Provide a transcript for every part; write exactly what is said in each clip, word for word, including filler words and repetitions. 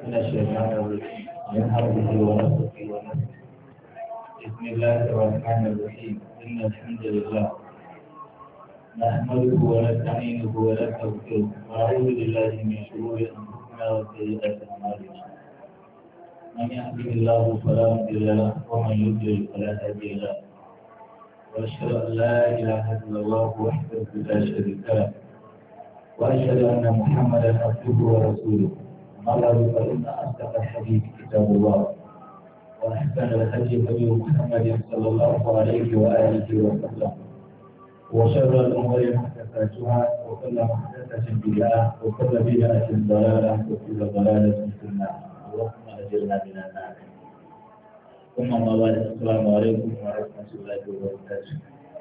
من الشيطان الرجيم من حمده ونفسه ونفسه بسم الله الرحمن الرحيم إن الحمد لله نحمده ونستعينه ونستغفره ونعوذ بالله من شرور أنفسنا وسيئات أعمالنا من يهده الله فلا مضل له ومن يضلل فلا هادي له وأشهد أن لا إله إلا الله وحده لا شريك له وأشهد أن محمدا عبده ورسوله أما بعد فإن أصدق الحديث كتاب الله وأحسن الهدي هدي محمد صلى الله عليه وآله وسلم وشر الأمور محدثاتها وكل محدثة بدعة وكل بدعة ضلالة وكل ضلالة في النار اللهم أجرنا من النار ثم ما بعد السلام عليكم ورحمة الله وبركاته.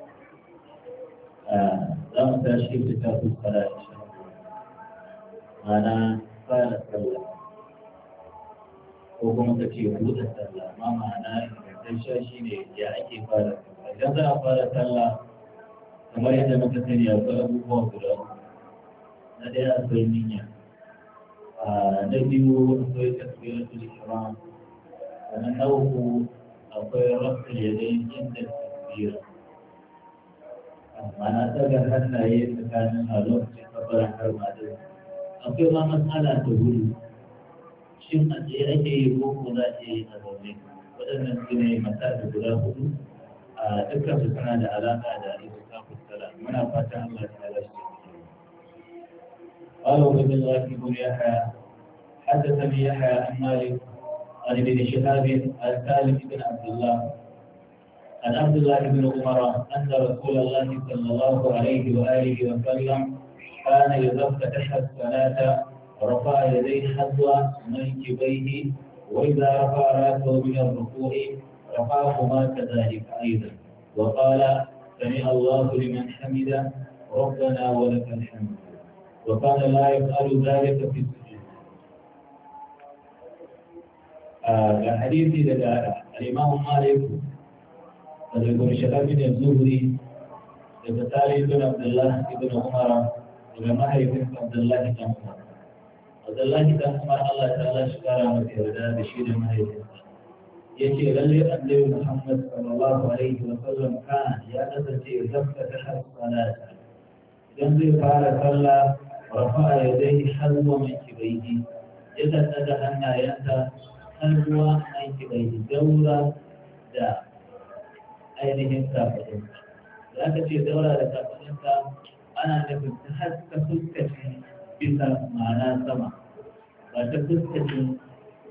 لا متاشي كتاب الصلاة أنا فعل الصلاة وكما تكي وجود الصلاة ما معناه إن الشاشين يأتي فعل الصلاة إذا فعل الصلاة kamar yadda muka sani akwai abubuwa guda na ɗaya akwai niyya na biyu akwai tasbiratul ihram sannan na uku akwai rabbul yadayn inda tasbir ma'ana daga hannaye tsakanin a lokacin kabarin harma da akwai ma matsala ta wuri shin a tsaye ake yi ko ko za a yi a zaune waɗannan su ne matsala guda hudu a dukkan su suna da alaƙa da itikafu sala muna fatan Allah ta ala shi قال ابن الله بن يحيى حدثني يحيى عن مالك عن ابن شهاب عن سالم بن عبد الله عن عبد الله بن عمر ان رسول الله صلى الله عليه واله وسلم كان اذا افتتح الصلاه رفع يديه حذو منكبيه واذا رفع راسه من الركوع رفعهما كذلك أيضا وقال سمع الله لمن حمده ربنا ولك الحمد وكان لا يفعل ذلك في السجود. الحديث لدى الإمام مالك وذكر شباب بن الزهري لتسالي بن عبد الله بن عمر وجماعة بن عبد الله بن عمر عبد الله بن عمر الله تعالى شكرا وتيردا بشير ما يفعل yace lalle annabi Muhammad sallallahu alaihi wa sallam kan ya kasance zakka ta salata idan zai fara sallah rafa'a yadayhi hazwa min kibaihi idan daga hannayensa hazwa min kibaihi daura da ainihin kafadin da aka ce daura da kafadinsa ana nufin ta haska fuskacin bisa ma'ana sama ba ta fuskacin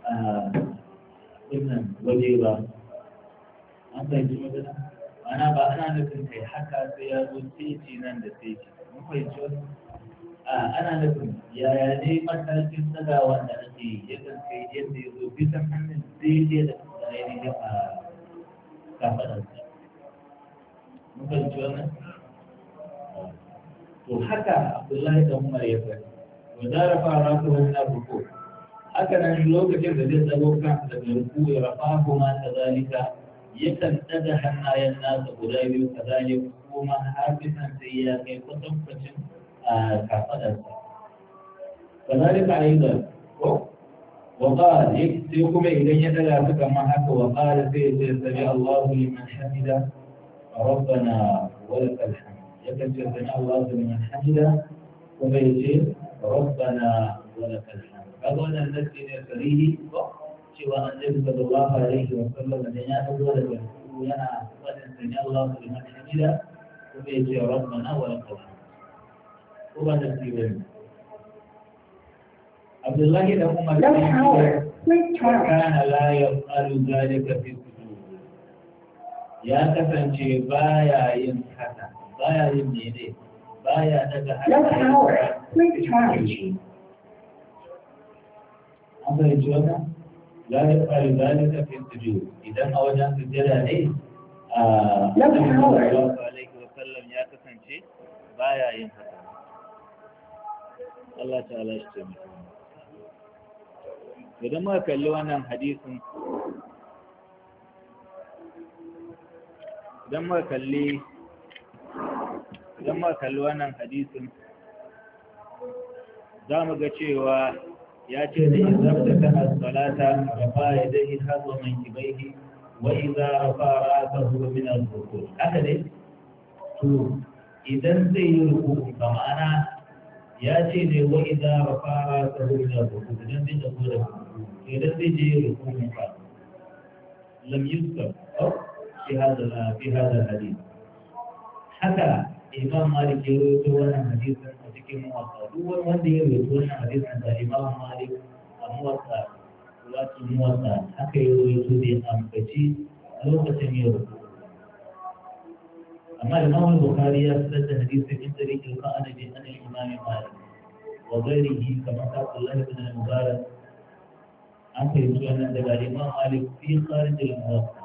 wannan waje ba an fahimci magana ana ba ana nufin kai haka sai ya zo teci nan da teci mun fahimci wani ana nufin yaya ne matakin tsagawa da ake yi yakan kai yadda ya zo bisan hannun daidai da ainihin a kafaɗarsa mun fahimci wannan to haka abdullahi da umar ya faɗi wa zara fara ta wani abubuwa haka nan lokacin da zai tsago kan daga ruku ya rafa kuma ta zalika yakan daga hannayen nasa guda biyu ta zalika kuma har bisan sai ya kai kwatankwacin a kafadarsa kazalika ayyuka ko wa qala sai kuma idan ya daga su kamar haka wa qala sai ya ce sami Allahu liman hamida rabbana wa lakal hamd yakan ce sami Allahu liman hamida kuma ya ce rabbana wa lakal hamd kaga wannan nasi ne sarihi cewa annabi sallallahu alaihi wa sallam da ya dawo da ruku yana fadin sani Allahu liman hamida kuma ya ce rabbana wa lakal hamd ko ba da sirri Abdullahi da Umar kana la yaqalu zalika fi sujud ya kasance baya yin haka baya yin mene baya daga hannu an fahimci wannan la ya faru zalika fi sujud idan a wajen sujjada ne a Annabi sallallahu alaihi wa sallam ya kasance baya yin haka Allah ta'ala shi ce mutum idan muka kalli wannan hadisin idan muka kalli idan muka kalli wannan hadisin za mu ga cewa ya ce da izarta ta salata rafa yadayhi hazwa mankibaihi wa idza rafa ra'sahu min al-ruku' haka dai to idan zai yi ruku ba ma'ana ya ce ne wa idza rafa ra'sahu min al-ruku' idan zai dago da ruku idan zai je ruku fa lam yuzkar fi hada fi hada hadith haka imam malik ya rawaito wannan hadisin a cikin muwatta duk wani wanda ya rawaito wannan hadisin da imam malik a muwatta wato muwatta haka ya rawaito da ambaci lokacin ya rawaito amma imam bukhari ya fitar da hadisin in tariqil qanabi an al-imam malik wa ghayrihi kama qala Allah ibn al-mubarak an fahimci wannan daga imam malik fi kharij al-muwatta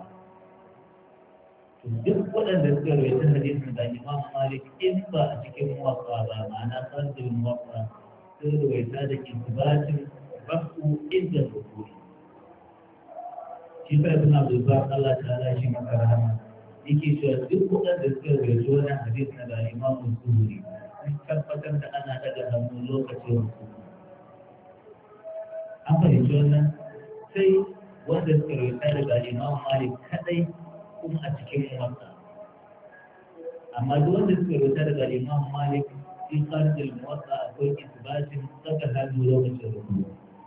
duk waɗanda suka rawaita hadisin da Imam Malik in ba a cikin muwaffa ba ma'ana sarfin muwaffa sun rawaita da intibatin rafu inda rukuri shi fa ibn Abdul Bar Allah ta'ala shi maka rahama yake cewa duk waɗanda suka rawaita wannan hadisin da Imam Zuhri sun tabbatar da ana daga hannu lokacin rukuri an fahimci wannan sai wanda suka rawaita daga Imam Malik kadai kuma a cikin wasa amma duk wanda suka rota daga Imam Malik fi qarnil muwatta akwai isbatin saka hannu lokacin ruku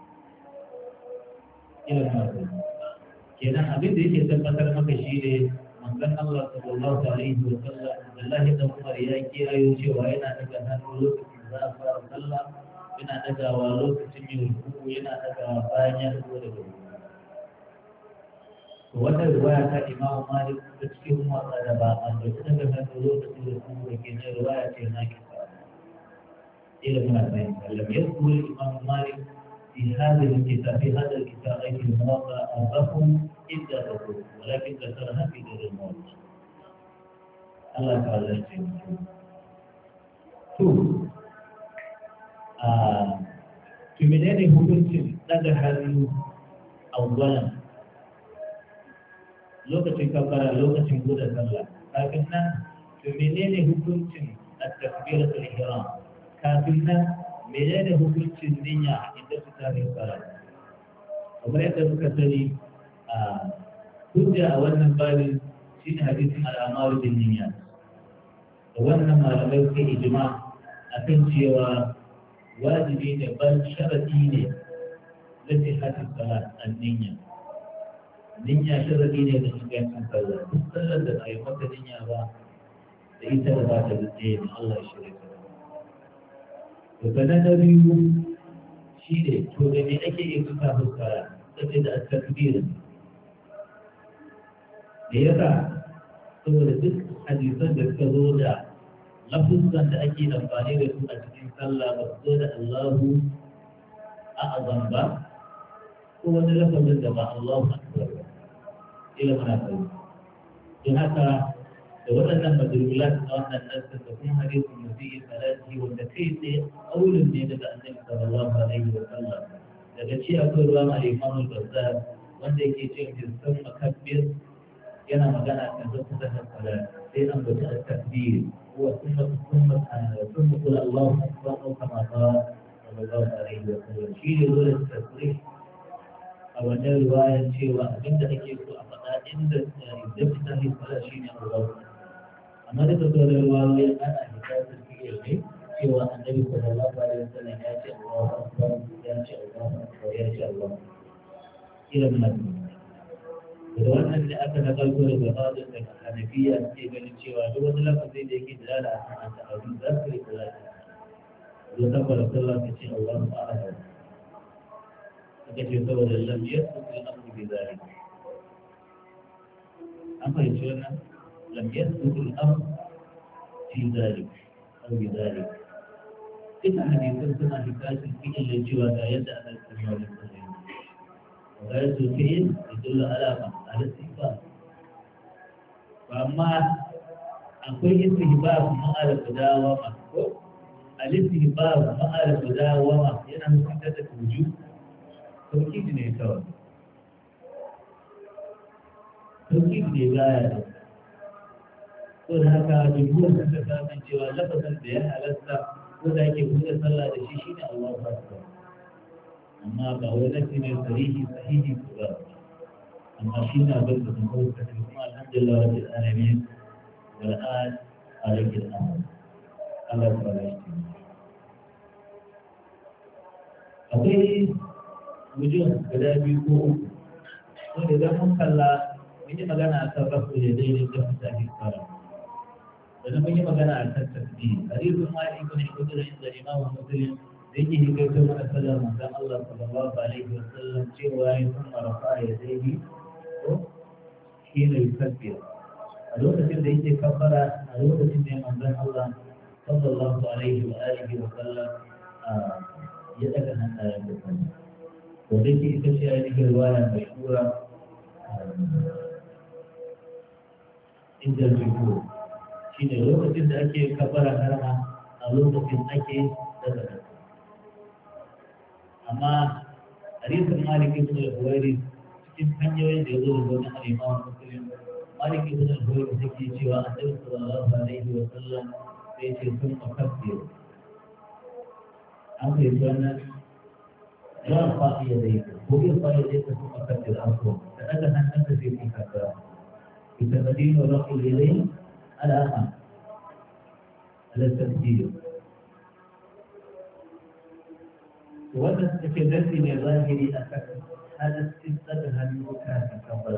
ila haka kenan abin da yake tabbatar maka shi ne manzon Allah sallallahu alaihi wa sallam Abdullahi dan Umar ya kiyayo cewa yana daga hannu lokacin da za a fara sallah yana dagawa lokacin yin ruku yana dagawa bayan ya zo daga ruku wannan riwaya ta Imam Malik ta cikin wasa da ba a da kuma da kan lokacin da kuma da ke na riwaya ce na kisa ila muna fahimta lam yadkhul Imam Malik fi hadha al-kitab fi hadha al-kitab ay fi al-muwatta al-rafu idda taqul walakin ذكرها في غير الموضع Allah ta'ala ya ce to a to menene hukuncin daga hannu awwalan lokacin kafara lokacin buɗe sallah kafin nan to menene hukuncin at-takbiratul ihram kafin nan menene hukuncin niyya inda su tare fara kamar yadda suka sani a hujja a wannan babin shine hadisin al-amaru bin niyya da wannan malamai suka ijma akan cewa wajibi ne ban sharadi ne lati hadis salat an-niyya niyya sharadi ne da ingancin sallah duk sallar da bai maka niyya ba da ita da za ta dace ne Allah ya shirya ta to kana da biyu shi ne to da me ake yin suka fuskara sai da at-takbir da yasa saboda duk hadisan da suka zo da lafuzan da ake amfani da su a cikin sallah ba su zo da Allahu a'azam ba ko wani lafazin da ba Allahu akbar ba ila mana kai don haka da waɗannan madrulat na wannan nassin da kuma hadisin musi'i salati wanda kai tsaye aulun ne daga annabi sallallahu alaihi wa sallam daga ci akwai ruwan al-Imam al-Bazzar wanda yake cewa jinsan makabbir yana magana kan zata da salat sai an bata at-takbir huwa thumma thumma thumma qul Allahu akbar kama qala sallallahu alaihi wa sallam shi ne dole tasrih a wannan riwayar cewa abinda ake so a faɗa inda idan ta yi fara shi ne Allah amma da ta zuwa riwayoyi ana hikayatar fiye ne cewa annabi sallallahu alaihi wasallam ya ce Allahu akbar ya ce Allahu akbar ya ce Allah ila mun da wannan ne aka nakalto daga bazin da Hanafiya ke ganin cewa duk wani lafazi da yake dalala akan ta'awun da su yi salati don tabbata sallah ta ce Allahu akbar كيف يقول لم يثبت الأمر بذلك أما يقول لم يثبت الأمر في ذلك أو بذلك إن حديث سنة حكاية الفئل الجوى لا يدع على السماء والسماء وغاية الفئل يدل على على الاستحباب فأما أقول استحباب ما على المداومة الاستحباب ما على المداومة ينام حدث وجود توكيد ne kawai توكيد ne baya da ko da haka jumhur sun ta san cewa lafazin da ya halatta ko da yake buɗe sallah da shi shine Allahu akbar amma ba wai nasi ne sarihi sahihi ko ba amma shi na bar da sun kawo kasance kuma alhamdulillah rabbil alamin wal an alayhi al-amr Allah ta bada shi akwai wujuh guda biyu ko uku wanda idan mun kalla mun yi magana a kan rafu da daidai da mutane fara sannan mun yi magana a kan tasbih hadisin ma ibn Hudayr da Imam Muslim da yake hikaito mana sallar manzon Allah sallallahu alaihi wa sallam cewa ya kuma rafa ya daidai ko shi ne tasbih a lokacin da yake kafara a lokacin da manzon Allah sallallahu alaihi wa alihi wa sallam ya daga hannayen da kuma to da ke ita ce ainihin riwaya mai shura inda riko shi ne lokacin da ake kafara harama a lokacin ake daga hannu amma hadisin Malik ibn al-Huwairi cikin hanyoyin da ya zo da wani al-Imam Muslim Malik ibn al-Huwairi take cewa Annabi sallallahu alaihi wa sallam sai ce sun makabbir an kai wannan ya fa'i ya dai ko ya fa'i ya dai sun makabbir an ko da daga hannun da zai fi kafara ita madina raqul ilayhi al-ama al-tasbih wannan take dalili ne zahiri akan halaccin daga hannu kafin kabbara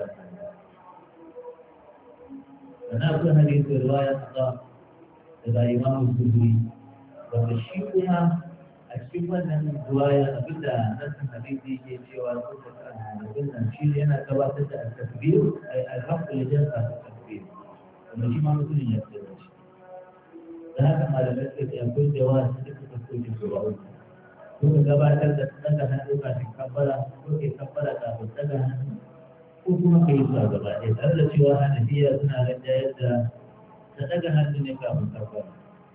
dan akwai hadisi riwaya ta daga Imam Zuhri wanda shi kuma a cikin wannan riwaya abinda nasan hadisi yake cewa wannan shi yana gabatar da takbir ai alhamdulillah da takbir wanda shi ma mutum ya tsaya shi da haka malamai suka ce akwai jawabi da suka soke zuwa ko ka gabatar da daga hannu kafin kabbara ko ke kabbara kafin daga hannu ko kuma ka yi su a gaba ɗaya tare da cewa hanafiya suna rinjayar da ta daga hannu ne kafin kabbara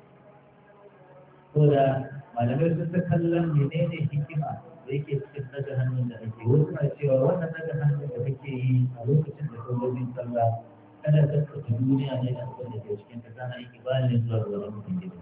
ko da malamai sun ta kallon menene hikima da yake cikin daga hannun da ake wasu na cewa wannan daga hannun da kake yi a lokacin da sojojin sallah kada ka tsaka duniya ne da abin da ke cikin ta kana aiki bayan ne zuwa ga wani mutum gida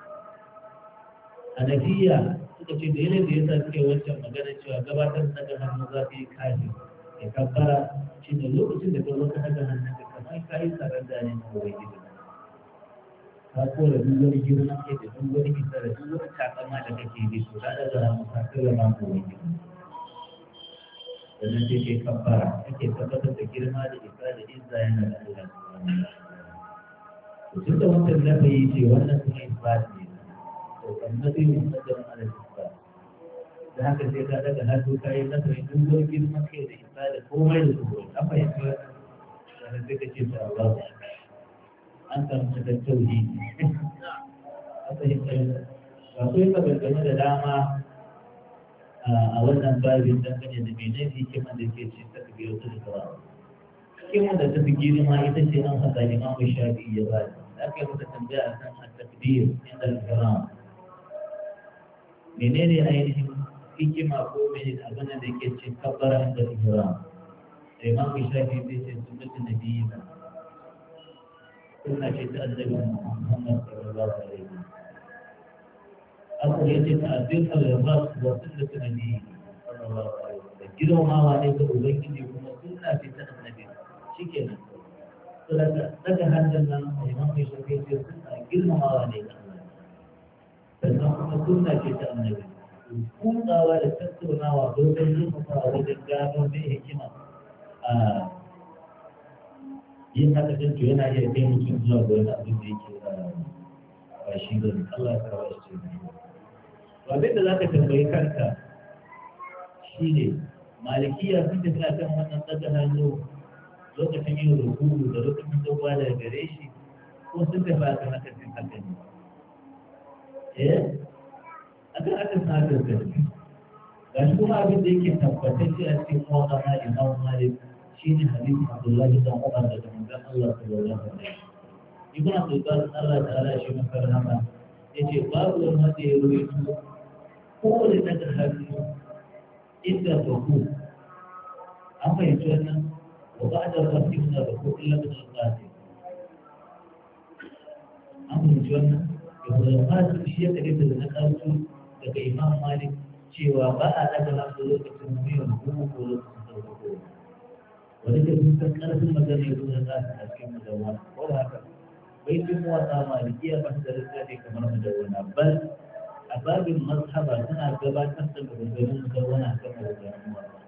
hanafiya suka ce da yanayin da ya sa suke wancan magana cewa gabatar da daga hannu za ta yi kashi ya kabbara shi ne lokacin da ka zo ka daga hannun da kamar ka yi tsarar da ne na wuri gida ka kora duk wani girman ke da duk wani isa da duk wani takama da kake yi su ka daga hannu ka kira ma ko wuri gida sannan sai kai kabbara kake tabbatar da girma da isa da izza yana da Allah to tun da wancan lafayi ce wannan kuma isbat ne والنبي مقدم على الإثبات ذهب الزيت هذا هذا كاين نصر يقول في المكة الإثبات هو ما يقول أما يقول أنا الزيت جيت الله أنت من التوحيد هذا يقول وكيف بالكلمة العامة أولا باب الدم يدمينه في كما ذكرت تكبير الإكرام كما تذكر ما يتشي أن هذا الإمام الشافعي يقال لكن تتنبأ عن التكبير عند الإكرام menene ainihin hikima ko mene abin da yake ce kabbara inda ihram sai ma ku shafi zai ce sunnatu nabiyina sunna ce ta annabi Muhammad sallallahu alaihi wasallam akwai yace ta'azzir al-ras wa sunnatu nabiyina sallallahu alaihi wasallam girmamawa ne ga ubangiji kuma sunna ce ta annabi shikenan to daga daga hannun nan imam mai shafi ce sunna girmamawa ne ga sannan kuma sunna ce ta annabi kutsawa da tattaunawa dogon zurfafa wajen gano mai hikima a yin haka din to yana iya kai mutum zuwa ga wani abin da yake ba shi ba Allah ya karɓa shi ce to abin da zaka tambayi kanka shine malikiya sun tafi akan wannan daga hannu lokacin yin rukuku da lokacin dawowa daga gare shi ko sun tafi akan haka sun haka ne eh akan akan sadar da shi ga shi kuma abin da yake tabbatacce a cikin mawaka na Imam Malik shine hadisi Abdullah bin Umar da manzon Allah sallallahu alaihi wasallam ibn Abbas Allah ta'ala shi maka rahama yace babu wani wanda ya ruwaito ko da daga hadisi inda ruku an fahimci wannan wa ba'da rafi min ruku illa bin al-qasim an fahimci wannan Ibn al-Qasim shi ya kare da na karatu daga Imam Malik cewa ba a daga hannu lokacin biyan kuma ko lokacin farko wani da sun san ƙarfin magana ya zuwa za su a cikin mudawwana ko da haka bai cin wata malikiya ba da littafi kamar mudawwana bal a babin mazhaba suna gabatar da maganganun mudawwana kan maganganun wata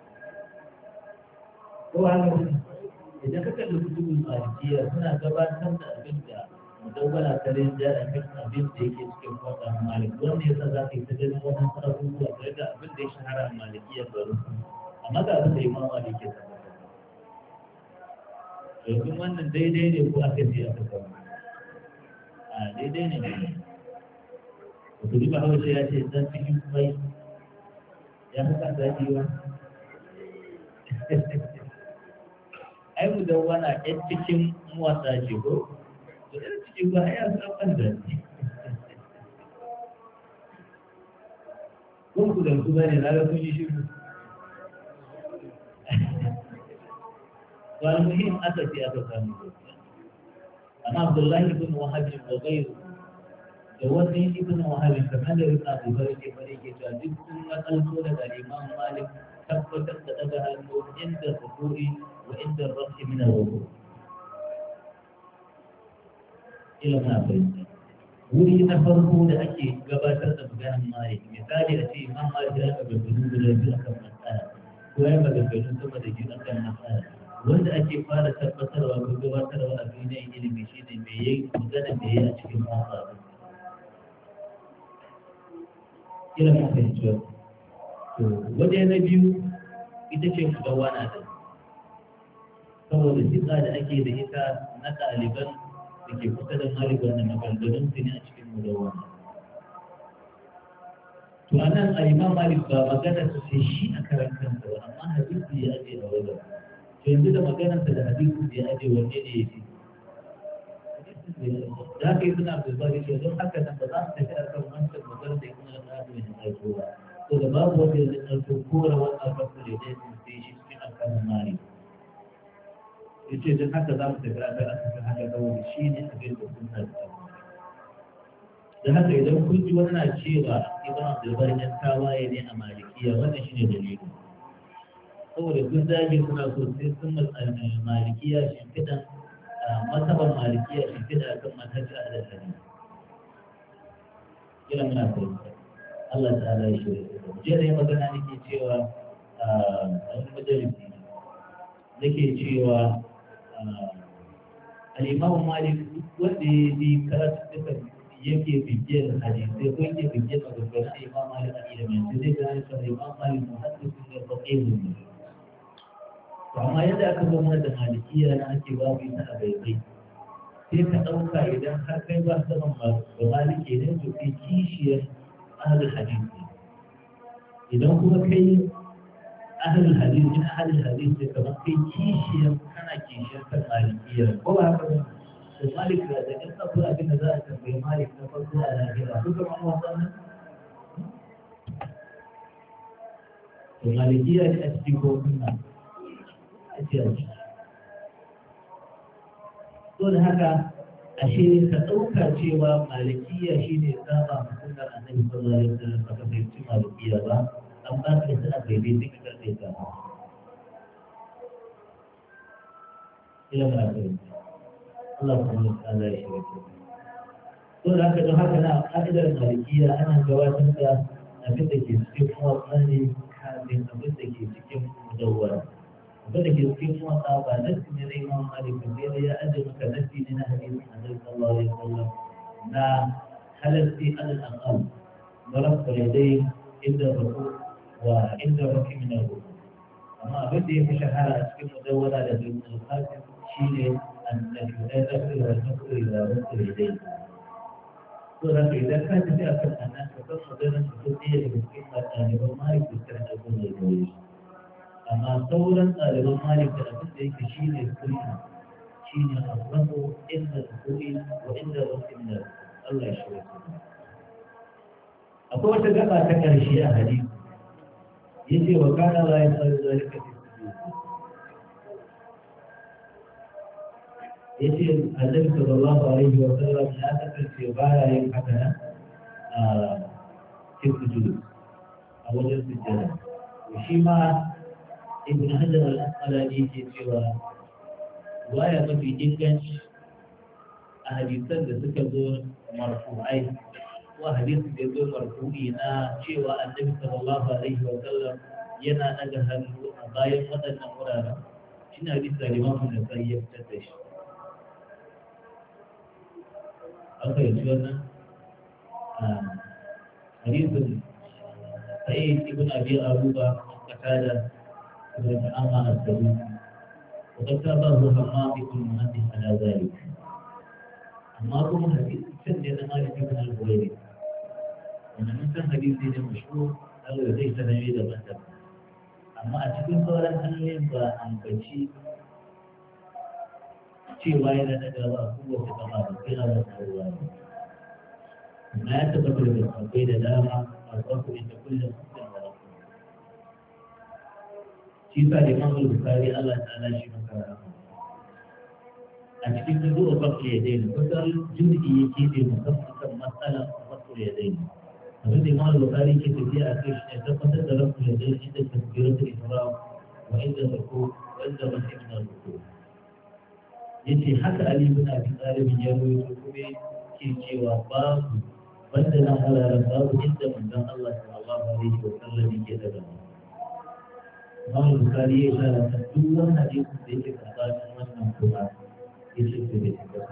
ko haka idan ka kalli kutubul malikiya suna gabatar da abin da mudawwana ta rinja da kan abin da yake cikin wata malik wanda yasa za ka yi ta ganin wannan abubuwa tare da abin da ya shahara a malikiyar garin amma ga abin da imam malik ya tabbatar domin wannan daidai ne ko aka ce aka samu a daidai ne ne wato riba haushe ya ce dan cikin mai ya haka zafi wa ai mu da wana ɗan cikin wasa ce ko to ɗan cikin ba ya san da ne kun ku da ku bane na ga kun yi shiru والمهم أتى في أبو ثاني أما عبد الله بن وهب وغيره جوزني ابن وهب كمان يرد أبو بكر فريق جادب ثم ألقوا لدى الإمام مالك ثبت أدها النور عند الركوع وعند الرفع من الركوع إلى ما بين wuri na farko da ake gabatar da maganar malik misali a ce imam malik ya ga gaggaru da biyu akan matsala ko ya ga gaggaru sama da biyu akan matsala wanda ake fara tabbatarwa ko gabatarwa a duniyar ilimi shi ne mai yi magana da ya a cikin matsala kila mun fahimci wa to waje na biyu ita ce mudawwana da saboda sika da ake da ita na ɗaliban da ke kusa da malik wanda maganganun su ne a cikin mudawwana to anan a imam malik ba magana su sai shi a karan kansa ba amma hadisi ya aje a wajen to yanzu da maganarsa da hadisi ya aje wanne ne ya fi da haka yi suna abdulbari ce don haka nan ba za su tafi a kan wancan maganar da kuma na ƙasa mai ɗauko ba to da babu wanda ya ɗauko kora wannan fasu da ya sai shi cikin alƙalin malik ya ce don haka za mu tafi a kan asibin haka saboda shi ne abin da sun na da haka idan kun ji wani na cewa ibn abdulbari ɗan tawaye ne a malikiya wannan shi ne dalili saboda kun zage suna so sai sun malikiya shimfiɗan masaban malikiya shimfiɗa a kan manhaji a da hadisi kila muna fahimta Allah ta'ala ya shirya jiya da magana nake cewa a wani majalisi nake cewa al'imamu malik wanda ya bi karatuttukan yake bibiyar hadisai ko yake bibiyar maganganun al'imamu malik a ilimin sai zai gane cewa al'imamu malik muhaddisin ne faqihu ne to amma yadda aka zo mana da malikiya na ake babu ita a baibai sai ka ɗauka idan har kai ba saman ba maliki ne to kai kishiyar ahlul hadisi idan kuma kai ahlul hadisi in ahlul hadisi kamar kai kishiyar kana kishiyar kan malikiya ko ba haka ba to malik da da in akwai abin da za a tambayi malik na farko a lahira duka ma wannan to malikiya ne a cikin kofin nan so da haka ashe ka ɗauka cewa malikiya shi ne saba musulman annabi sallallahu alaihi wasallam ba ka fahimci malikiya ba an ba ka yasa a gaibe sai ka karɓe ta ila ma fahimci Allah subhanahu wa ta'ala ya shirya so da haka don haka na ka'idar malikiya ana gabatar da abin da ke cikin mawatsa ne kafin abin da ke cikin mudawwara abin da ke cikin motsa ba nasi ne na imam malik sai dai ya aje maka nasi ne na hadisin annabi sallallahu alaihi wasallam na halarci alal aqal darab yadai inda ruku wa inda ruku min ruku amma abin da ya fi shahara a cikin mudawwara da ibn al-qasim shine annabi da zakir wa zakir da ruku yadai to da idan ka tafi akan annan ka san maganar su sai da cikin ɗaliban malik da kiran abin da ya yi amma sauran ɗaliban malik da abin da yake shi ne sunna shi ne asrafu inda sukuri wa inda rasul da Allah ya shirya su akwai wata gaba ta ƙarshe a hadisi yace wa kana la yasalu zalika fi sujud yace annabi sallallahu alaihi wa sallam ya kasance baya yin haka a cikin sujud a a wajen sujjada shi ma ibn hajar al-asqalani ke cewa waya mafi inganci a hadisan da suka zo marfu'ai ko hadisin da ya zo marfu'i na cewa annabi sallallahu alaihi wa sallam yana daga hannu a bayan waɗannan wuraren shi na hadisi da limamu da sai ya fitar da shi an fahimci wannan hadisin sai ibn abi aruba qatada ibn amma al-sadusi وقد تابعه حمام بن المهندس على ذلك أما هو حديث سند مالك بن الهويري وأنا مثل حديث مشهور أو ليس نبي بندر أما أتكلم صورا أني بأنبتشي شيء وايد أنا جوا قوة كمان كنا بنقول ما يتبقى بالقبيلة دامة الرب إن كل مسلم ورسول شيء الإمام البخاري الله تعالى شيء مكرم أشكي تدور رفع اليدين فقال جزئي يجي مخصصا مسألة رفع اليدين هذا الإمام البخاري كتب فيها أكيد يتقصد رفع اليدين عند تكبيرة الإحرام وعند الركوع وعند مسح من الركوع يجي حتى علي بن أبي طالب يروي ركوعه كي وباب بدنا على رباب عند من الله صلى الله عليه وسلم كتب Imam Bukhari ya shara ta duk wani hadisin da yake tsakanin wannan kuma ya ce da bai tabbata.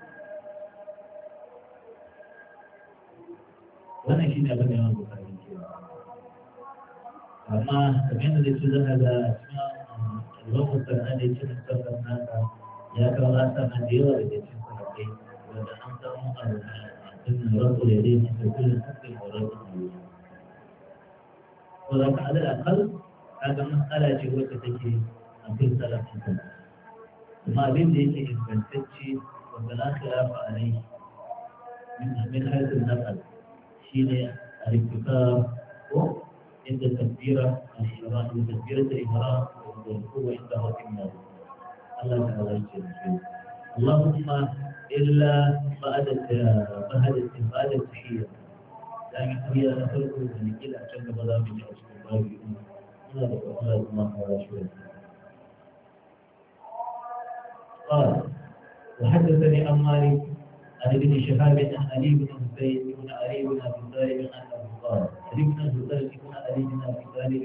Wannan shi ne abin da Imam Bukhari ke ba. Amma kamar yadda su zana da cikin alwakon sana da ya ce musamman nasa ya kawo asana da yawa daga cikin sahabbai wanda an samu a cikin rabu da dai masu kullum cikin rabu da yawa. Ko za ka adal akal هذا مسألة جوة تجري في ثلاث سنين ما بين ذلك إنسان وبلا خلاف عليه من من حيث النقل شيء الارتكاب عند التكبيرة الإحرام وتكبيرة الإحرام والركوع عند ركوع الله تعالى يجزيه اللهم إلا بعد بعد بعد التحية لكن هي نفرق من كلا عشان بدأ من الأسبوع قال وحدثني عن مالك عن ابن شهاب عن علي بن حسين بن علي بن ابي طالب انه قال علي بن ابي طالب بن علي بن ابي طالب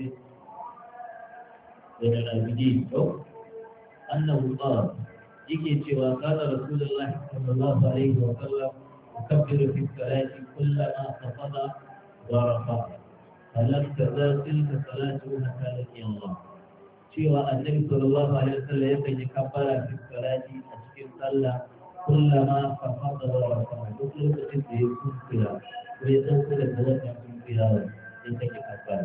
بن العابدين انه قال يجي سوى قال رسول الله صلى الله عليه وسلم يكبر في الصلاه كلما خفض ورفع فلم تزال تلك صلاته حتى لقي الله. سوى النبي صلى الله عليه وسلم يكن يكبر في الصلاة أشكر صلى كلما خفض ورفع يطلق الشيء يكون فيها ويتوصل الزواج يكون فيها يكن يكبر.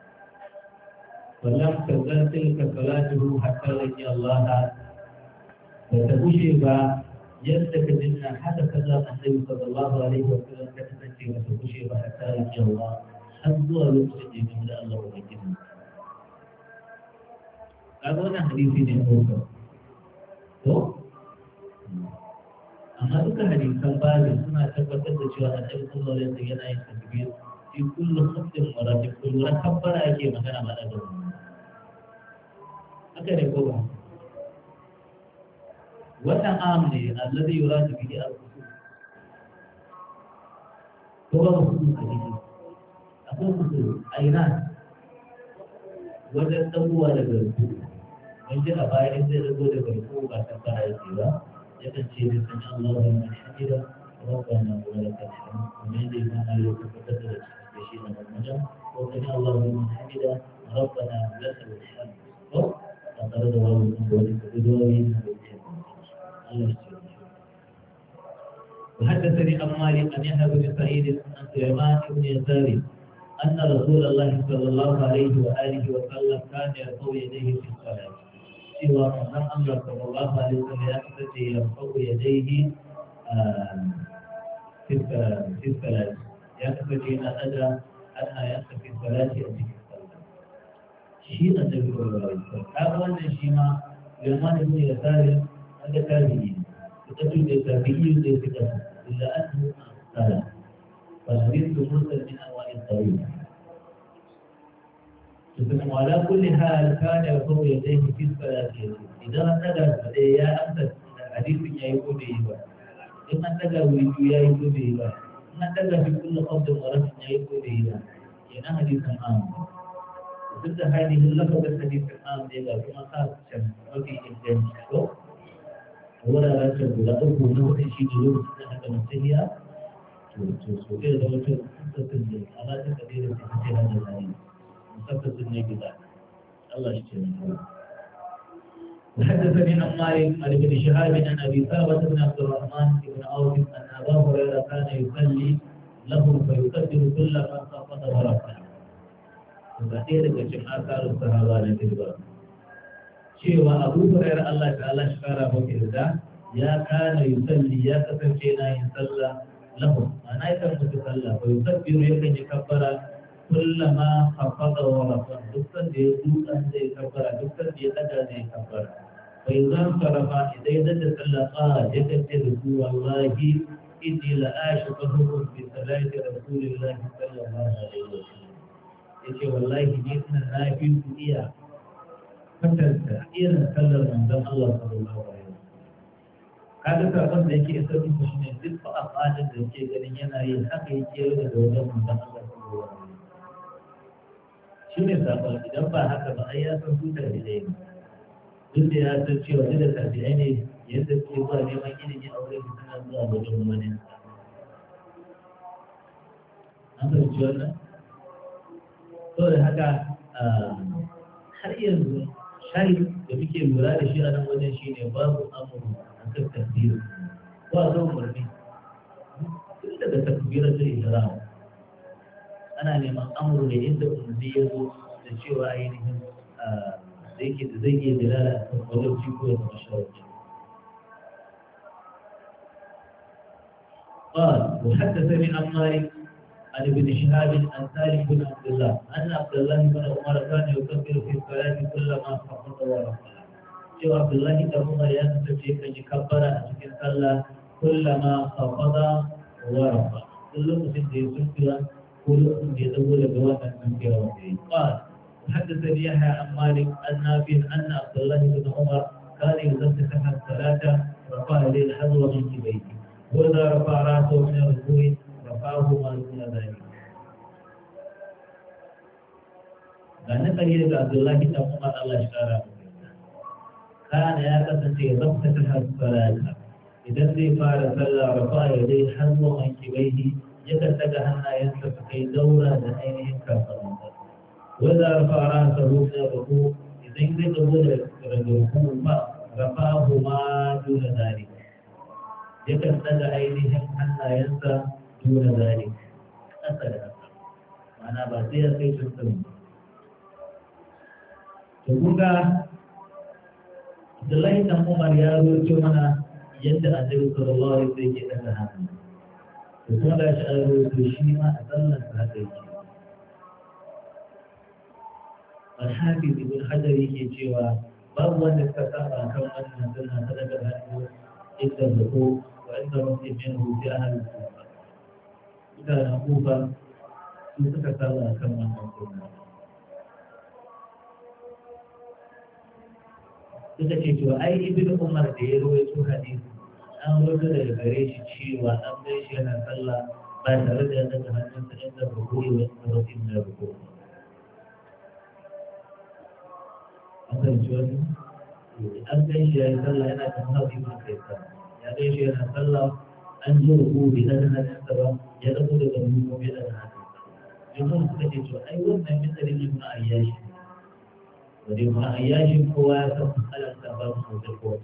فلم تزال تلك صلاته حتى لقي الله فتبشر يلتك منا حتى كذا النبي صلى الله عليه وسلم كتبت وتبشر حتى لقي الله. har zuwa lokacin da ya da Allah wa bakin kaga wannan hadisi ne ko to amma duka hadisan babu suna tabbatar da cewa Annabi sallallahu alaihi wasallam yana yin takbir fi kullu khafdin wa rafin kullu kabbara yake magana ba da wannan haka ne ko ba wannan am ne alladhi yuradu bihi al-khusus ko ba khusus hadisi akwai aina wajen ɗaguwa da garku mun ji a bayan zai ɗago da garku ba ta fara yake ba ya kan ce da sanya Allah wa mai hamida rabbana wa lakal hamd kuma yadda ya mana ya tabbatar da da shi na wajen ko sanya Allah wa mai hamida rabbana wa lakal hamd ko ba tare da wani wani kabidowi na da ya Allah shi وحدثني عن مالك أن يحيى بن سعيد عن سليمان بن يسار أن رسول الله صلى الله عليه وآله وسلم كان يرفع يديه في الصلاة. سوى من أمر صلى الله عليه وسلم يرفع يديه في الصلاة. يقتدي أن أدى أنها يقتدي في الصلاة أتي في الصلاة. شيء النبي صلى الله عليه وسلم. هذا الشيء سليمان بن يسار هذا تابعين. وتجد التابعي ليس كذا إلا أنه الصلاة. والحديث مرسل من أنواع الطريق ثم على كل حال كان يرفع يديه في الصلاة إذا نقل يا أمس حديث يقول به إن نقل ويجو يقول به إن نقل في كل قبض ورفع يقول به إن حديث عام ضد هذه اللفظ الحديث العام إذا كما قال شمس وفي إنجاز ولا رجل ولا أبو نوع شيء جلوس هذا مسيا وكذا لو كنت تسجل على تقدير في هذا الحديث مسقط النبي الله يشتري. وحدثني عن مالك عن ابن شهاب عن ابي ثابت بن عبد الرحمن بن عوف ان ابا هريره كان يصلي له فيكبر كلما خفض ورفع. وكثير من اثار الصحابه الكرام cewa Abu Hurairah Allah Ta'ala shi kara maka yarda ya kana yusalli ya kasance na yin sallah lahu ana yakan mutu sallah fa yusabbiru yakan yi kabbara kullama khafada wa rafa dukkan da ya duka zai kabbara dukkan da ya daga zai kabbara fa idan sarafa idan da sallah qala yakan ce da su wallahi inni la ashqahu bi salati rasulillahi sallallahu alaihi wasallam yace wallahi ni ina nafi ku iya fatanta irin sallar manzon Allah sallallahu alaihi wasallam kada sabon da yake isar musu shine duk fa afalin da yake ganin yana yi haka yake yi da wajen manzon Allah sallallahu alaihi wasallam shine sabon idan ba haka ba ai ya san su da dai duk da ya san cewa da tabi'ai ne yadda suke zuwa neman ilimi a wurin suna zuwa wajen wani an fahimci wannan saboda haka har yanzu shahid da muke lura da shi a nan wajen shi ne babu amuru a kan tafsiri ko a kan umarni tun daga tafsirar da ihram ana neman amuru ne inda umarni ya zo da cewa ainihin da yake da zai iya dalala a kan wajen ko ya zama shawarci. قال وحدثني عن مالك عن ابن شهاب عن سالم بن عبد الله ان عبد الله بن عمر كان يكبر في الصلاه كلما خفض ورفع. شو عبد الله بن عمر يكبر كان يكبر في الصلاه كلما خفض ورفع. كل مسلم يسكر كل مسلم يدور بوانا من قال وحدثني يحيى عن مالك عن نافع ان عبد الله بن عمر كان يزكى الصلاه رفع يديه الحذو من كبيه واذا رفع راسه من الركوع رفعه ما دون ذلك. لأن قليل عبد الله بن عمر الله شكرا كان يقصد ضبطة الصلاة إذا في فعل صلى رفع يديه حذو منكبيه يتسجهن ينسف كي دورة عينهم كفرا وإذا رفع رأسه من الركوع إذا يقصد الركوع رفعه ما دون ذلك يتسجه عينهم حتى ينسف دون ذلك أسأل أسأل معنى باسية كيف تسلم تقول عبد الله بن عمر يا رجل منا يد النبي صلى الله عليه وسلم أنها تقول أشعر تشيما أسألنا فهذا الحافظ ابن حجر يجي جوا باب ونكتب كم أن نزلنا صدق عنه عند الركوع وعند رفع منه في أهل الكوفة mutanen kufa su suka saba kan wannan sunna suka ce to ai ibnu umar da ya rawaito hadisi an rawaito daga gare shi cewa an bai shi yana sallah ba tare da daga hannunsa inda rukuri wa inda rasul na rukuri an bai shi wani an bai shi ya yi sallah yana kan haɗi ma kai sallah ya bai shi yana sallah an zo rukuri na da hannunsa ba ya zama daga ruwa bai da haka yanzu suka ce to ai wannan misalin ibn ayyashi wanda ibn ayyashi kowa ya san matsalar ta ba su da kowa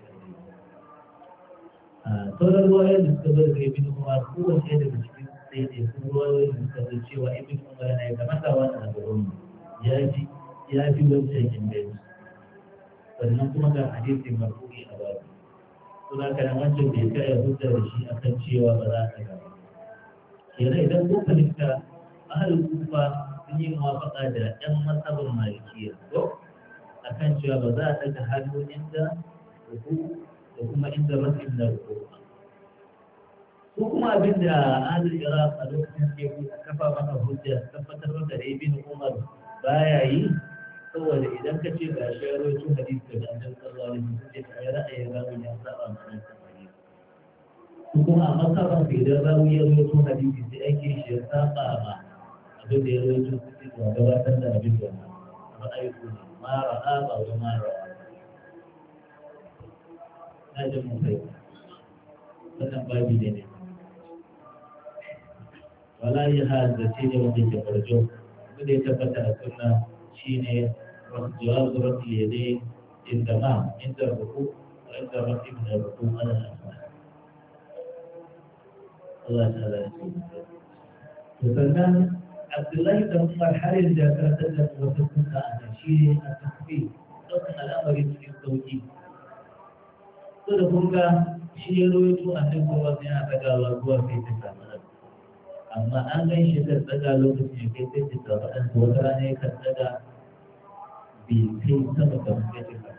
a sauran ruwayoyin da suka zo daga ibn umar kowace daga cikin sai ne sun ruwayoyin da suka zo cewa ibn umar yana ya kamata wannan gaban ya fi ya fi wancan inganci sannan kuma ga hadisi marfu'i a babu suna kana wancan bai kai ya hujja da shi akan cewa ba za ka gaba kenan idan kun fahimta ahalin kufa sun yi muwafaƙa da ɗan mazhabin malikiya ko akan cewa ba za a ɗaga hannu inda ruku da kuma inda rasin da ruku ko kuma abin da ahalin iraq a lokacin ke kafa maka hujja tabbatar maka da ibn umar baya yi saboda idan ka ce ga shi ya rawaito hadisi da annabi sallallahu alaihi wasallam sai ka yi ra'ayin rawi ya saba ma nan hadisi kuma a masaban ka idan rawi ya rawaito hadisi sai ake shi ya saba ma abin da ya rawaito sai ka gabatar da abin da ra'ayi ko ma ra'a ba wa ma ra'a na jin mu kai wannan babi ne ne wala ya hada ce ne wanda ke farjo abin da ya tabbata a sunna shine جواز رفع اليدين عند ما عند الركوع وعند الرفع من الركوع على الأسماء الله تعالى فكان عبد الله بن عمر حرج كانت تدرك وتكون عن شيء التخفيف لكن الأمر في التوجيه تدخل شيء رويته أن يكون وزنها تقال الله في تكامل أما أن يشهد تقال في تكامل أن وتراني كتقال kai sama da mutum ka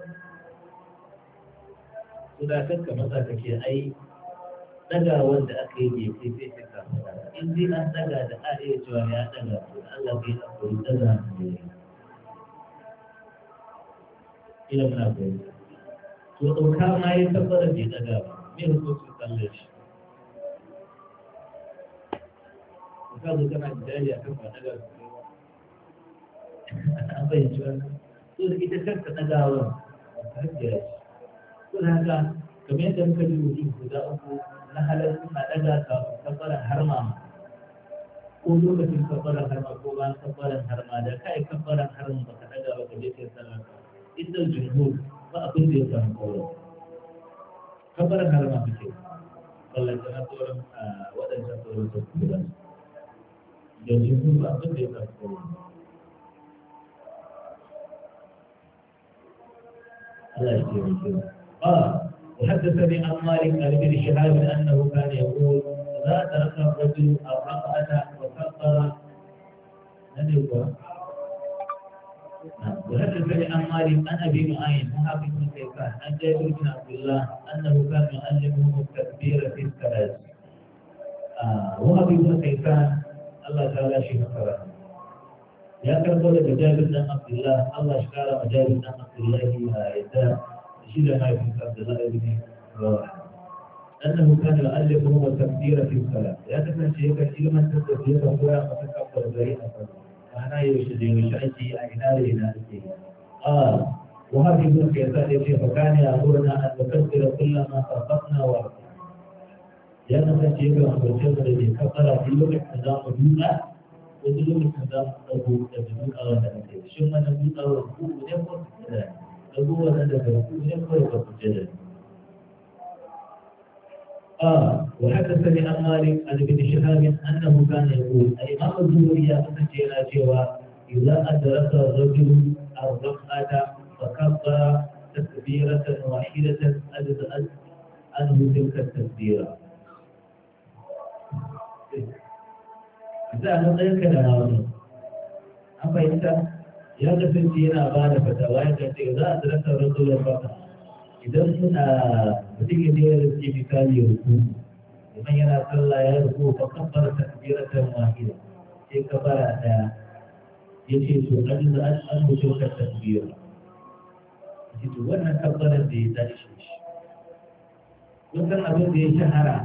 su da kanka masa kake ai daga wanda aka yi bai kai sai ka in dai an daga da a iya cewa ya daga to Allah bai hakuri daga ne ila muna koyi to dauka ma ya tabbata bai daga ba me hukuncin sallar shi ka zo kana jari akan ba daga an fahimci wannan so da ita kanta ɗagawar ta hajjiyar shi so da haka kamar yadda muka ji mutum guda uku na halar suna ɗaga kafin kafaran harma ko lokacin kafaran harma ko bayan kafaran harma da kai kafaran harma ba ka ɗaga ba ka je kai sallar ka inda jumhur ba abin da ya samu kowa kafaran harma muke sallar ta na tsoron waɗancan tsoron da su da jumhur ba abin da ya samu kowa قال وحدثني عن مالك عن ابن شهاب انه كان يقول لا ترك الرجل الرقعه وكبر ندعو وحدثني عن مالك عن ابي نعيم وحافظ بن كيسان عن جابر بن عبد الله انه كان يعلمهم التكبير في الثلاث وحافظ بن كيسان الله تعالى شكرا ya karbo daga Jabir dan Abdullah Allah shi kara ma Jabir dan Abdullah ya yadda shi da mahaifin Abdullah ibn Rawah annahu kana yu'allimuhum at-takbira fi salat ya kasance yakan ilmantar da su yakan koya masa kabbar gari a sallah ma'ana yaushe da yaushe ake a ina da ina ake ah wa hadith ibn Kaysan yace fa kana ya'muruna an nukabbira kullama sabaqna wa ya kasance yakan umarce mu da bai kabbara duk lokacin da za mu duka wani lokacin za mu ɗago da dukawar da ake shi mana dukawar kuku ne ko sujjada ne ɗagowar nan daga kuku ne ko daga sujjada ne آه وحدثني عن مالك عن ابن شهاب أنه كان يقول الإمام الزهري يقصد إلى جوا إذا أدرك الرجل الركعة فكبر تكبيرة واحدة أجزأت عنه تلك التكبيرة. za a matsayin ka da rauni an fahimta ya kasance yana ba da fatawa ya kace za a tsiraka rasulun baka idan suna mutum ya ne ya rike misali ya ruku idan yana sallah ya ruku ba kan fara takbiratan wahida sai ka fara daya ya ce to an da an mutu ka takbira shi to wannan kabbalar da ya tashi shi wannan abin da ya shahara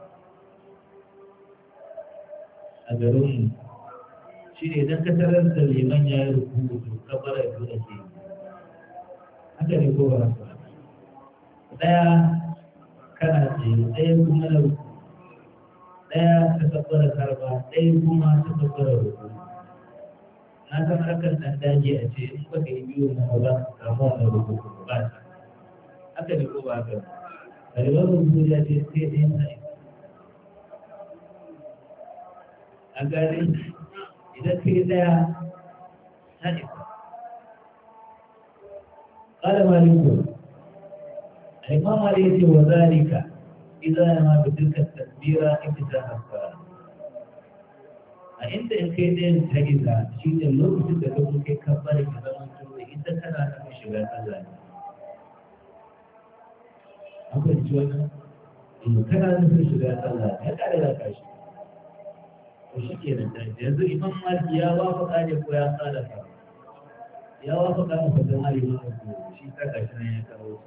a garin shi ne idan ka tarar da liman ya yi rukuku kabara ya ake yi haka ne ko ba su ɗaya kana ce ɗaya kuma na ruku ɗaya ta kabara karba ɗaya kuma ta kabara ruku na san harkar ɗan daji a ce in baka yi biyu na ba ka kama wani rukuku ba ta haka ne ko ba haka ɗaliban rukuku ya ce sai ɗaya na a gane idan kai daya ta isa قال مالك الإمام عليه وذلك إذا ما بتلك التكبيرة افتتاح الصلاة عند الكيدين تجد شيء اللغة تقول كي كبر كذا من تقول إذا كان هذا مش شغال الله أقول شو إنه كان هذا مش شغال الله هذا على كاش وش كذا yanzu imam malik ya wafaka ne ko ya sadaka ya wafa kama fatan hali na farko shi ta kashi nan ya kawo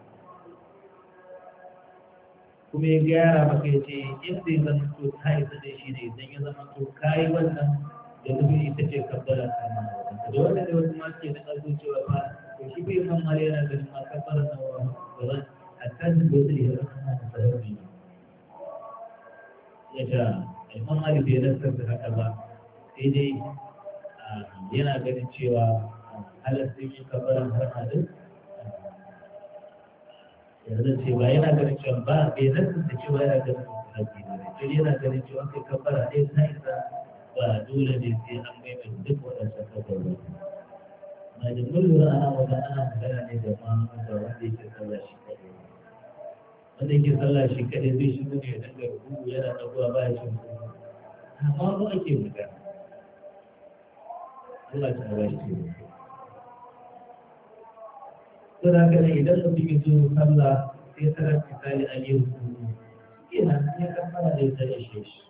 kuma ya gyara maka ya ce inda ya zama to ta isa da shi ne idan ya zama to kayi wannan da nufi ita ce kabbala kama da wanda da wasu masu ke na ƙarfi cewa ba to shi bai man mali yana ganin ma kabbala na wa ba a kan da wasu ya zama na sarari ya sha imam mali bai nasar da haka ba sai dai yana ganin cewa halarci yin kabbalan harma din yanzu ce ba yana ganin cewa ba bai nasar da cewa yana ganin haji ba ne sai yana ganin cewa kai kabbala ɗaya ta isa ba dole ne sai an maimaita duk waɗansu kabbalan na da mulura ana wata ana magana ne da ma da wanda yake sallah shi kaɗai wanda yake sallah shi kaɗai zai shigo ne ya dinga rubu yana ɗaguwa ba ya cin kuma amma mu ake magana Allah ta ba shi to da haka ne idan mutum ya zo sallah sai ya tarar misali an yi rubu yana ya kammala da ya ta ishe shi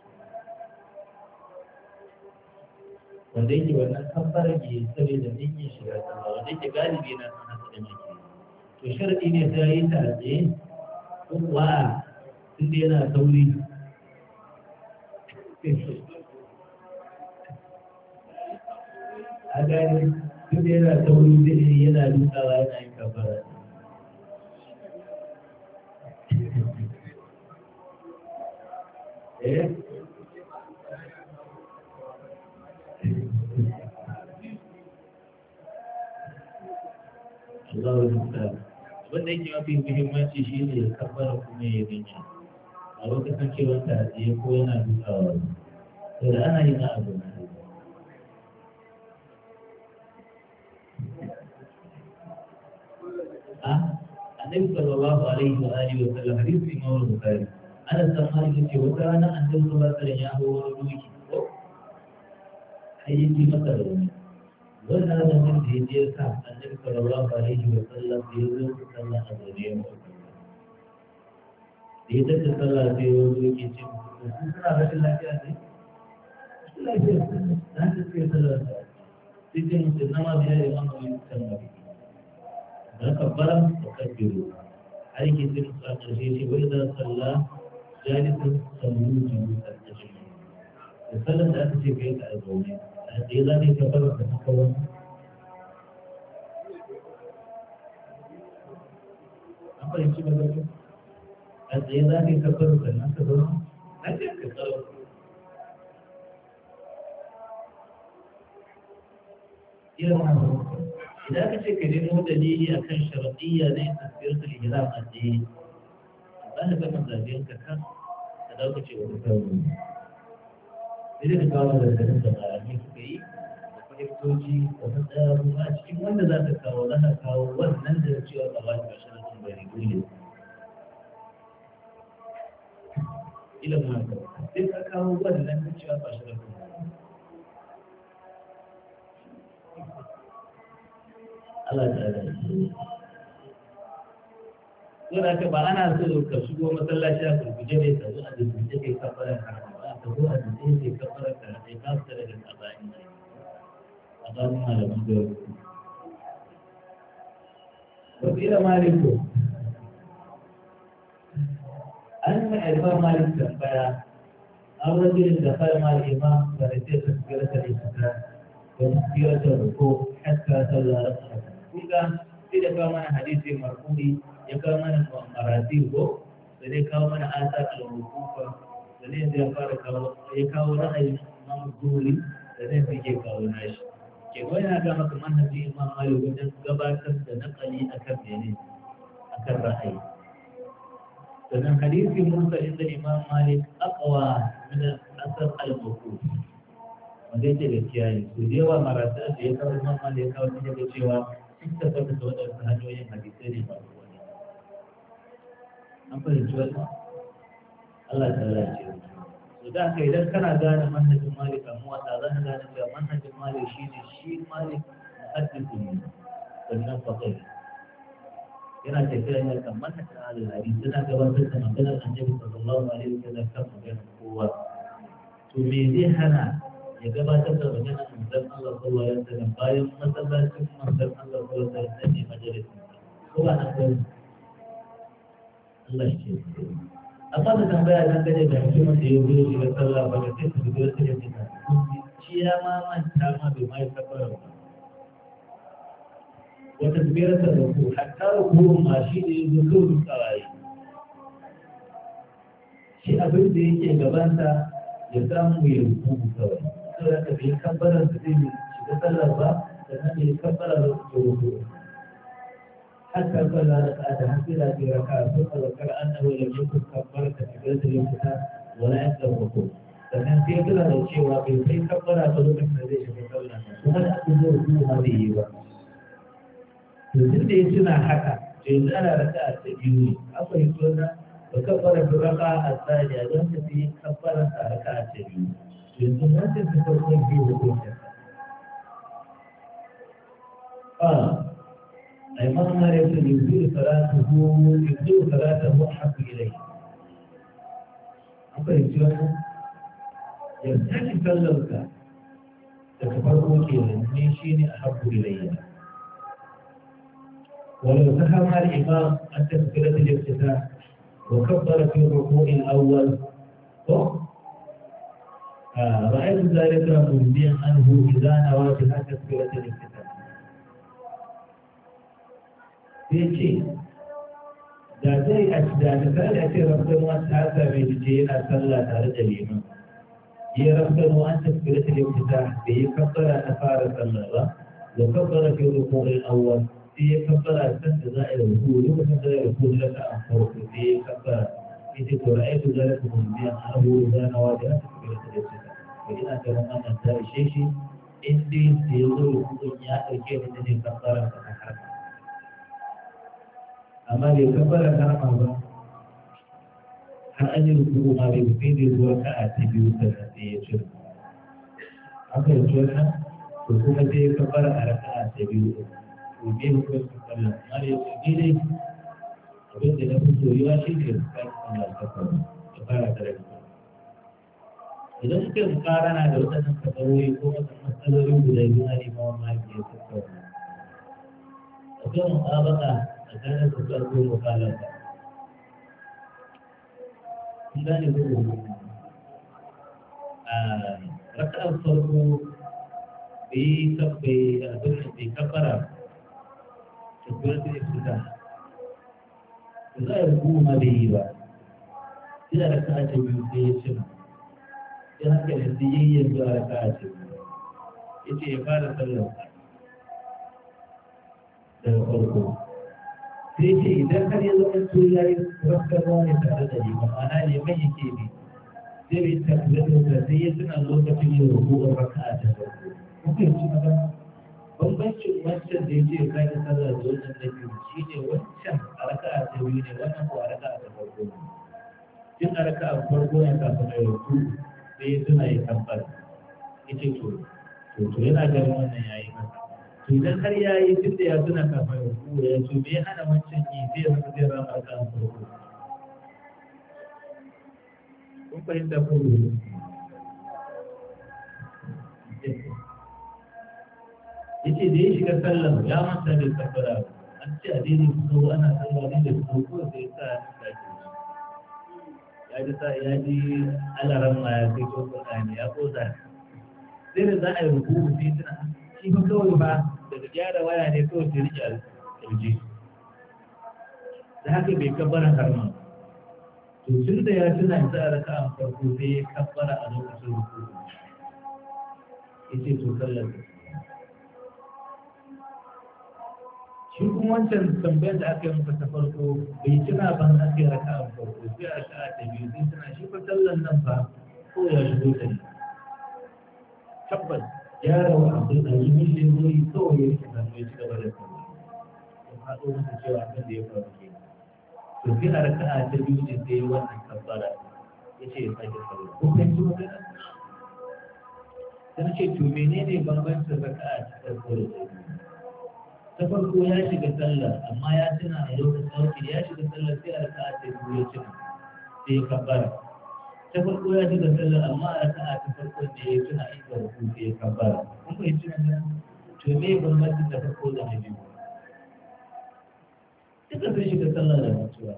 wanda yake wannan kabbara ke saboda da niyyar shiga sallah wanda yake galibi na sana ta da yake to sharadi ne sai yi ta tsaye ko kuwa tunda yana sauri a gani tunda yana sauri zai yana dukawa yana yin kabbara eh Allah rubuta wanda yake mafi muhimmanci shi ne kabbara kuma ya ganya a lokacin cewar ta tsaye ko yana dukawa to da ana yi na abu na a annabi sallallahu alaihi wa alihi wa sallam hadisi imam bukhari ana san malik ce wata rana annabi sallallahu alaihi ya hawo wani doki ko ayyuki masa da wani wannan zaman da ya je sa annabi sallallahu alaihi wa sallam ya zo sallah a zuriya mu da ya tafi sallah sai ya zo yake ce su suna rashin lafiya ne lafiya za ta ce sallah sai ce musu na ma biya da mama yi sallah da kabbara da kabbiru har yake ce musu a ƙarshe ce wai da sallah jalisun sallu jiru sarkashin da sallah da aka ce kai ka a zaune a tsaye za ka yi kabbara da maka wani an fahimci ba zai a tsaye za ka yi kabbara da maka zaune na ce ka tsaro idan aka ce ka nemo dalili a kan sharaɗiyya na yin tafiyar da ihram a tsaye za ka gama zaben ka kan ka dauka ce wani kawo sai da kawo da garin da malami suka yi da fahimtoci da ta tsaya kuma a cikin wanda za ka kawo za ka kawo wannan da cewa ba ba ta sharaɗin bari dole ilimin haka sai ka kawo wannan da cewa ba sharaɗin Allah ta da ko da ka ba ana so ka shigo masallaci a gurguje ne ka zo a dubbe kai kafaran harama ba ka zo a dubbe kai kafaran karate ka fita daga tsabani a bayan malaman da wa kila maliku an ma ilma malik tambaya aw rajulin da fara mal imam fa rajul tasbirata al-isra wa tasbirata al-ruku hatta salla rak'atan kuga sai da kawo mana hadisi marfu'i ya kawo mana marati ko da zai kawo mana asar al-wuqufa da zai zai fara kawo ya kawo ra'ayin Imam Zuhri da zai fike kawo nashi ke wani na ga maka manhaji Imam Malik wajen gabatar da naqali akan mene akan ra'ayi sannan hadisi Musa inda Imam Malik aqwa min asar al-wuquf wanda yake da kiyaye su da yawa marata da ya kawo Imam Malik ya kawo ne da cewa sun tabbata da waɗansu hanyoyin hadisai ne ba su wani an fahimci wannan Allah ta lalace su da haka idan kana gane manhajin malik a muwata za ka gane cewa manhajin malik shi ne shi malik muhaddisu ne sannan fakai yana tafiya ne kan manhajin al-hadis suna gabatar da maganar annabi sallallahu alaihi wasallam kan maganar kowa to me zai hana ya gabatar da maganar manzon Allah sallallahu alaihi wasallam bayan masallacin manzon Allah sallallahu alaihi wasallam ne majalisin ko ba na kai Allah shi ke amma da tambaya dan gane da mutum da ya zo shi da sallah ba da sai su ga su da kita shi ya ma manta ma bai mai kafara ba wata tabiyar da ku hatta ku ma shi ne ya zo kawai shi abin da yake gabanta ya samu ya rubu kawai sai da bai kabbara da zai shiga sallar ba sannan bai kabbara da su rubu hatta kalla da ta'ada hasira bi raka'a sun zakar annahu lam yakun kabbara ta shiga da lokuta wala yadda rubu sannan sai kula da cewa bai kai kabbara ta lokacin da zai shiga sallar ba kuma da abin da rubu ma bai yi ba to duk da ya tuna haka to yanzu ana raka'a ta biyu ne akwai sunna وكبر في الركعة الثانية لم تكن كبر ركعة الثانية يمكن أن تكون فيه وجهة قال أي من مرض يبدو صلاته يبدو صلاته أحب إليه أقول لك يرتكب صلوك تكبره كذا نيشيني أحب إليه ولو سهم الإمام أن تكبيرة الافتتاح وكبر في الركوع الأول آه رأيت ذلك مجزيا عنه إذا نوى بها تكبيرة الافتتاح. يجي da zai a da misali a ce rafsanu ta same shi ce yana sallah tare da liman ya rafsanu an tafiya ta limfita da ya kabbara ta fara sallah ba da kabbara fi rukunin awwal sai ya kabbara san da za a yi ruku lokacin da ya ruku da ta an farko sai ya kabbara ita ko ra'aytu zalika mumbiyan abu da nawa da tafiya ta limfita to ina ganin wannan ta ishe shi in dai sai ya zo rukun ya dauke da ne kabbara ta haka amma bai kabbara harama ba har an yi rukuku ma bai fi da zuwa ka'a ta biyu sannan sai ya cire aka yi wannan to kuma sai ya kabbara a raka'a ta biyu to bai hukunci sallah amma da ya ce dai abin da na fi soyuwa shi ne su kai sallah ta kawo ya fara ta daga idan suka yi karana da waɗannan kabarori ko wasu matsalolin guda biyu na limawan mahaifi ya tattauna akwai mu'abaka tsakanin su farko mukalata kun gane ko a raka'ar farko bai kabbe abin da bai kabbara tabbiyar da ya fita da za a yi kuma bai yi ba ina raka'a ta biyu sai ya cina ya haka da sai yi yanzu a raka'a ta biyu ya ce ya fara sallar daga farko sai ce idan har ya zama su ya yi raskarwa ne tare da liman ma'ana liman yake ne sai bai tafiya da sai ya tuna lokacin yin rubuwar raka'a ta farko kuka yi cina ba bambancin wancan da ya ce kai da sallah da wannan na biyu shi ne wancan a raka'a ta biyu ne wannan ko a raka'a ta farko ne tun a raka'a farko ne kafin ya rubu sai ya tuna ya tabbata ya ce to to yana ganin wannan ya yi masa idan har ya yi tun da ya tuna kafin ya kuwa ya ce me hana wancan yi zai zama zai rama a kan farko kun fahimta ko ya ce da ya shiga sallan ya manta da kafara an ce a daidai su ana sallah ne da su ko sai sa ya ji sa ya ji alaran ma ya sai ko ne ya kosa sai da za a yi rubutu sai tuna shi fa kawai ba daga gyara waya ne kawai ta rike alji da haka bai kabbara harma to tun da ya tuna yanzu a raka a farko sai ya kabbara a lokacin ruku ya ce to sallar shi kuma wancan tambayar da aka yi masa ta farko bai tuna ban aka yi raka a farko sai a raka a ta biyu sai tuna shi fa sallar nan fa ko ya shigo ta ne tabbas gyara wa abin da yi mishi zai kawai ya rike hannu ya ci gaba da sallah ya faɗo masa cewa abin da ya faru ke to sai a raka'a ta biyu ne sai wannan kabbara ya ce ya sake sallah ko kai ci magana sai ce to menene bambancin raka'a ta farko da ta biyu ta farko ya shiga sallah amma ya tuna a lokacin sauki ya shiga sallah sai a raka'a ta biyu ya tuna sai ya kabbara ta farko ya shiga sallar amma a raka'a ta farko da ya tuna inda rubuce ya kabbara kun fahimci nan to me bambancin da farko da na biyu duka sun shiga sallar da mutuwa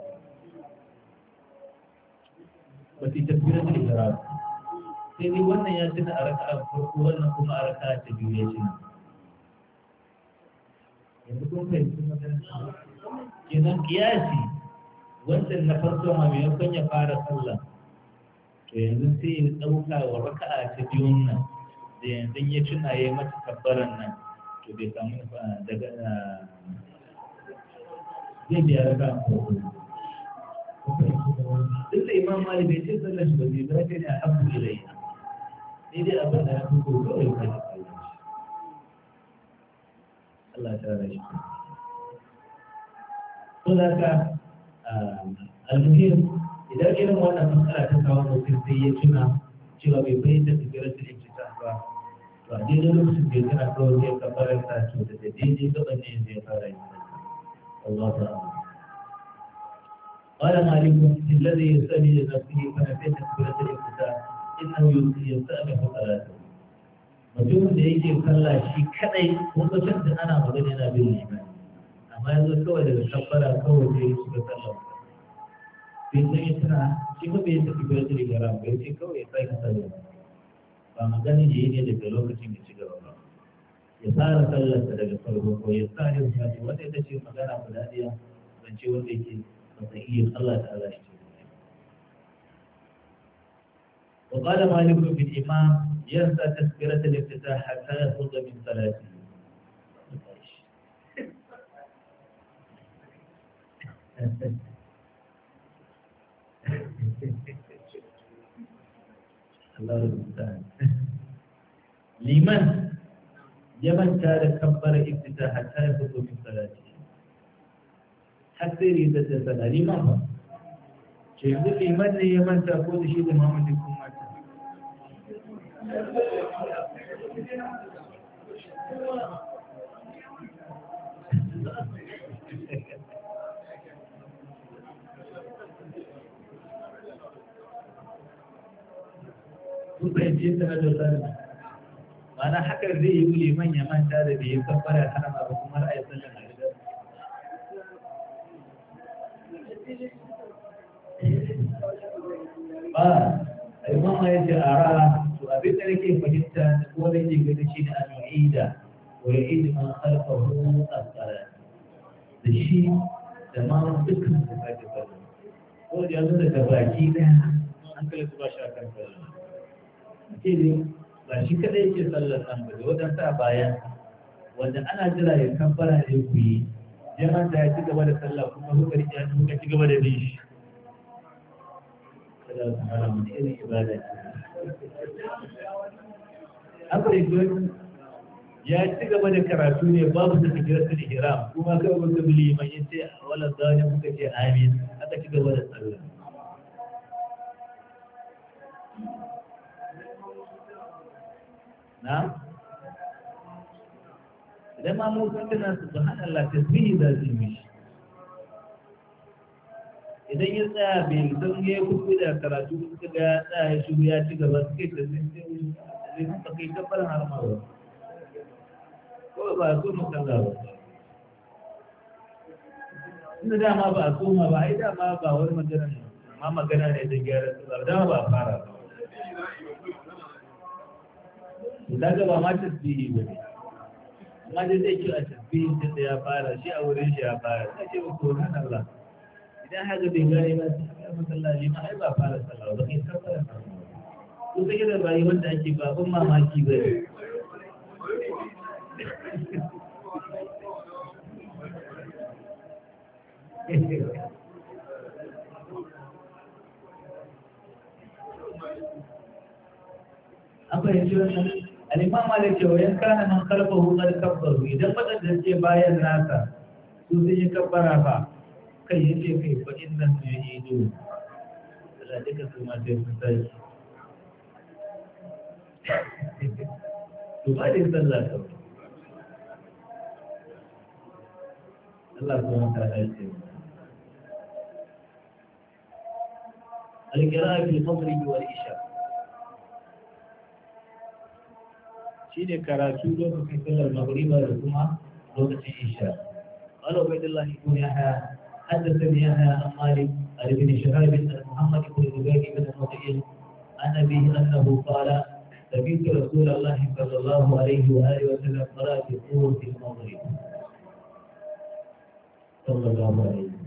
ba su tafiya da ihram sai dai wannan ya tuna a raka'a farko wannan kuma a raka'a ta biyu ya tuna yanzu kun fahimci magana kenan kiyasi wancan na farko ma maimakon ya fara sallah to yanzu sai ya ɗauka wa raka'a ta biyun nan da yanzu ya tuna ya yi mata kabbaran nan to bai samu daga zai biya raka'a farko duk da imam mali bai ce sallar shi ba zai ba ta ne a abu ilai sai dai abin da ya fi ko kawai ka ji Allah ta rashi ko da ka almuhim idan irin wannan matsala ta kawo mutum sai ya tuna cewa bai bayyana tsibirar da yake ta ba to a daidai lokacin da ya tana kawai zai kafarar sa to da daidai gaban ne zai fara yin Allah ta'ala قال مالك الذي يسأل لنفسه فنفيت تكبيرة الافتتاح إنه يستأنف ثلاثة mutumin da yake kalla shi kadai lokacin da ana magana yana bin limani amma yanzu kawai daga kabbara kawai sai ya shiga sallah bai san ya tuna shi ba bai tafi bai da rigara bai ce kawai ya sai ka sallah ba magana yayi ne daga lokacin ya ci gaba ba ya fara sallarsa daga farko ko ya sa yin sati wanda ita ce magana guda ɗaya zance wanda yake صحيح الله تعالى يشتري وقال مالك بن الإمام ينسى تذكرة الافتتاح حتى يخرج من صلاته الله المستعان لمن يمن كان كبر افتتاح حتى يخرج من صلاته حتى يريد الدفن الإمام شيء يقول لمن يمن تأخذ شيء محمد يكون ماتا kun fahimci ta da tsari ma'ana hakan zai yi liman ya manta da bai kafara harama ba kuma ra'ayi sallan a gidan ba imam ya ce ara to abin da nake fahimta ko da ke gani shi ne al-mu'ida wa yu'id man khalfahu as-salat da shi da ma dukkan da sake sallah ko da yanzu da baki daya an kalla su ba shi akan sallah ce ne ba shi kadai yake sallar nan ba da wadansa a bayan wanda ana jira ya kabbara ne ku yi jama'a da ya ci gaba da sallah kuma kuka rike ya kuka ci gaba da bin shi kada su fara mun irin ibada ce akwai gwani ya ci gaba da karatu ne babu da takbiratul ihram kuma kai wanda bili man yace wala zalim kuka ce amin aka ci gaba da sallah na idan ma mu tana subhanallah tasbihi da zimi idan ya tsaya bai san ya kuku da karatu suka ga ya tsaya ya shigo ya ci gaba suke da zai zai suka kai tabbar har ma ba ko ba so mu kan ba inda dama ba a koma ba ai dama ba wani magana ne amma magana ne da gyara su ba dama ba a fara ba daga ba ma tasbihi ba ne amma dai zai kyau a tasbihin tun da ya fara shi a wurin shi ya fara sai ce ba ko nan Allah idan haka bai gane ba sai aka masallaci ma ai ba fara sallah ba kai kabbara ko sai da rayuwar da ake ba ban mamaki ba akwai yanzu wannan al'imam malik cewa yan kana man kalfahu qad kabbaru idan wadanda ce bayan nasa su sun yi kabbara ba kai yace kai fa inna yu'idu Allah duka su ma sai su sai to ba dai sallah ta Allah subhanahu wa ta'ala ce القراءة في المغرب والعشاء شيء كراتو لو في صلاة المغرب والجمعة لو في العشاء قال عبيد الله بن يحيى حدثني يحيى عن مالك عن ابن شهاب عن محمد بن زبير بن مطعم عن أبيه أنه قال سمعت رسول الله صلى الله عليه وآله وسلم قرأ في الطور في المغرب صلى الله عليه وسلم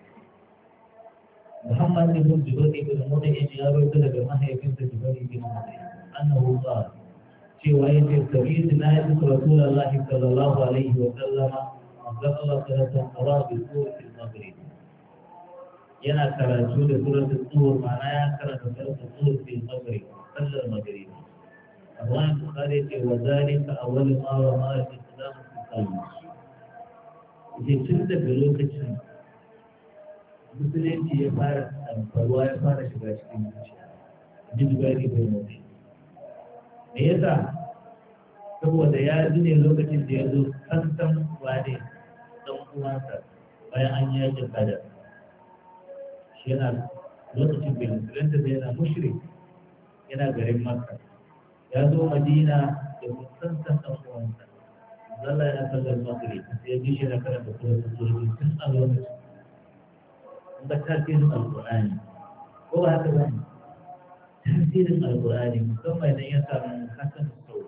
محمد بن جبير بن مطعم يروي ذلك ما هي بنت جبير بن مطعم أنه قال في رواية سمعت نائب رسول الله صلى الله عليه وسلم أنزل الله ثلاثة قرأ في الطور في المغرب yana karatu da suratul tur ma'ana ya karanta suratul tur fil maghrib sallar maghrib amma bukhari ce wa zalika awwal ma wa ma al-islam fi qalbi ce tun daga lokacin musulunci ya fara amfarwa ya fara shiga cikin zuciya jin bari bai mutu me yasa saboda ya ji ne lokacin da ya zo kansan wane dan uwansa bayan an yi yakin badar yana lokacin bai musulunta da yana mushrik yana garin makka ya zo madina da musansan ɗan uwansa zalla yana sallar maghrib sai ya ji shi na karanta suratul tur tun a lokacin in ba tasirin alqur'ani ko ba haka ba tasirin alqur'ani musamman idan ya samu hasan sau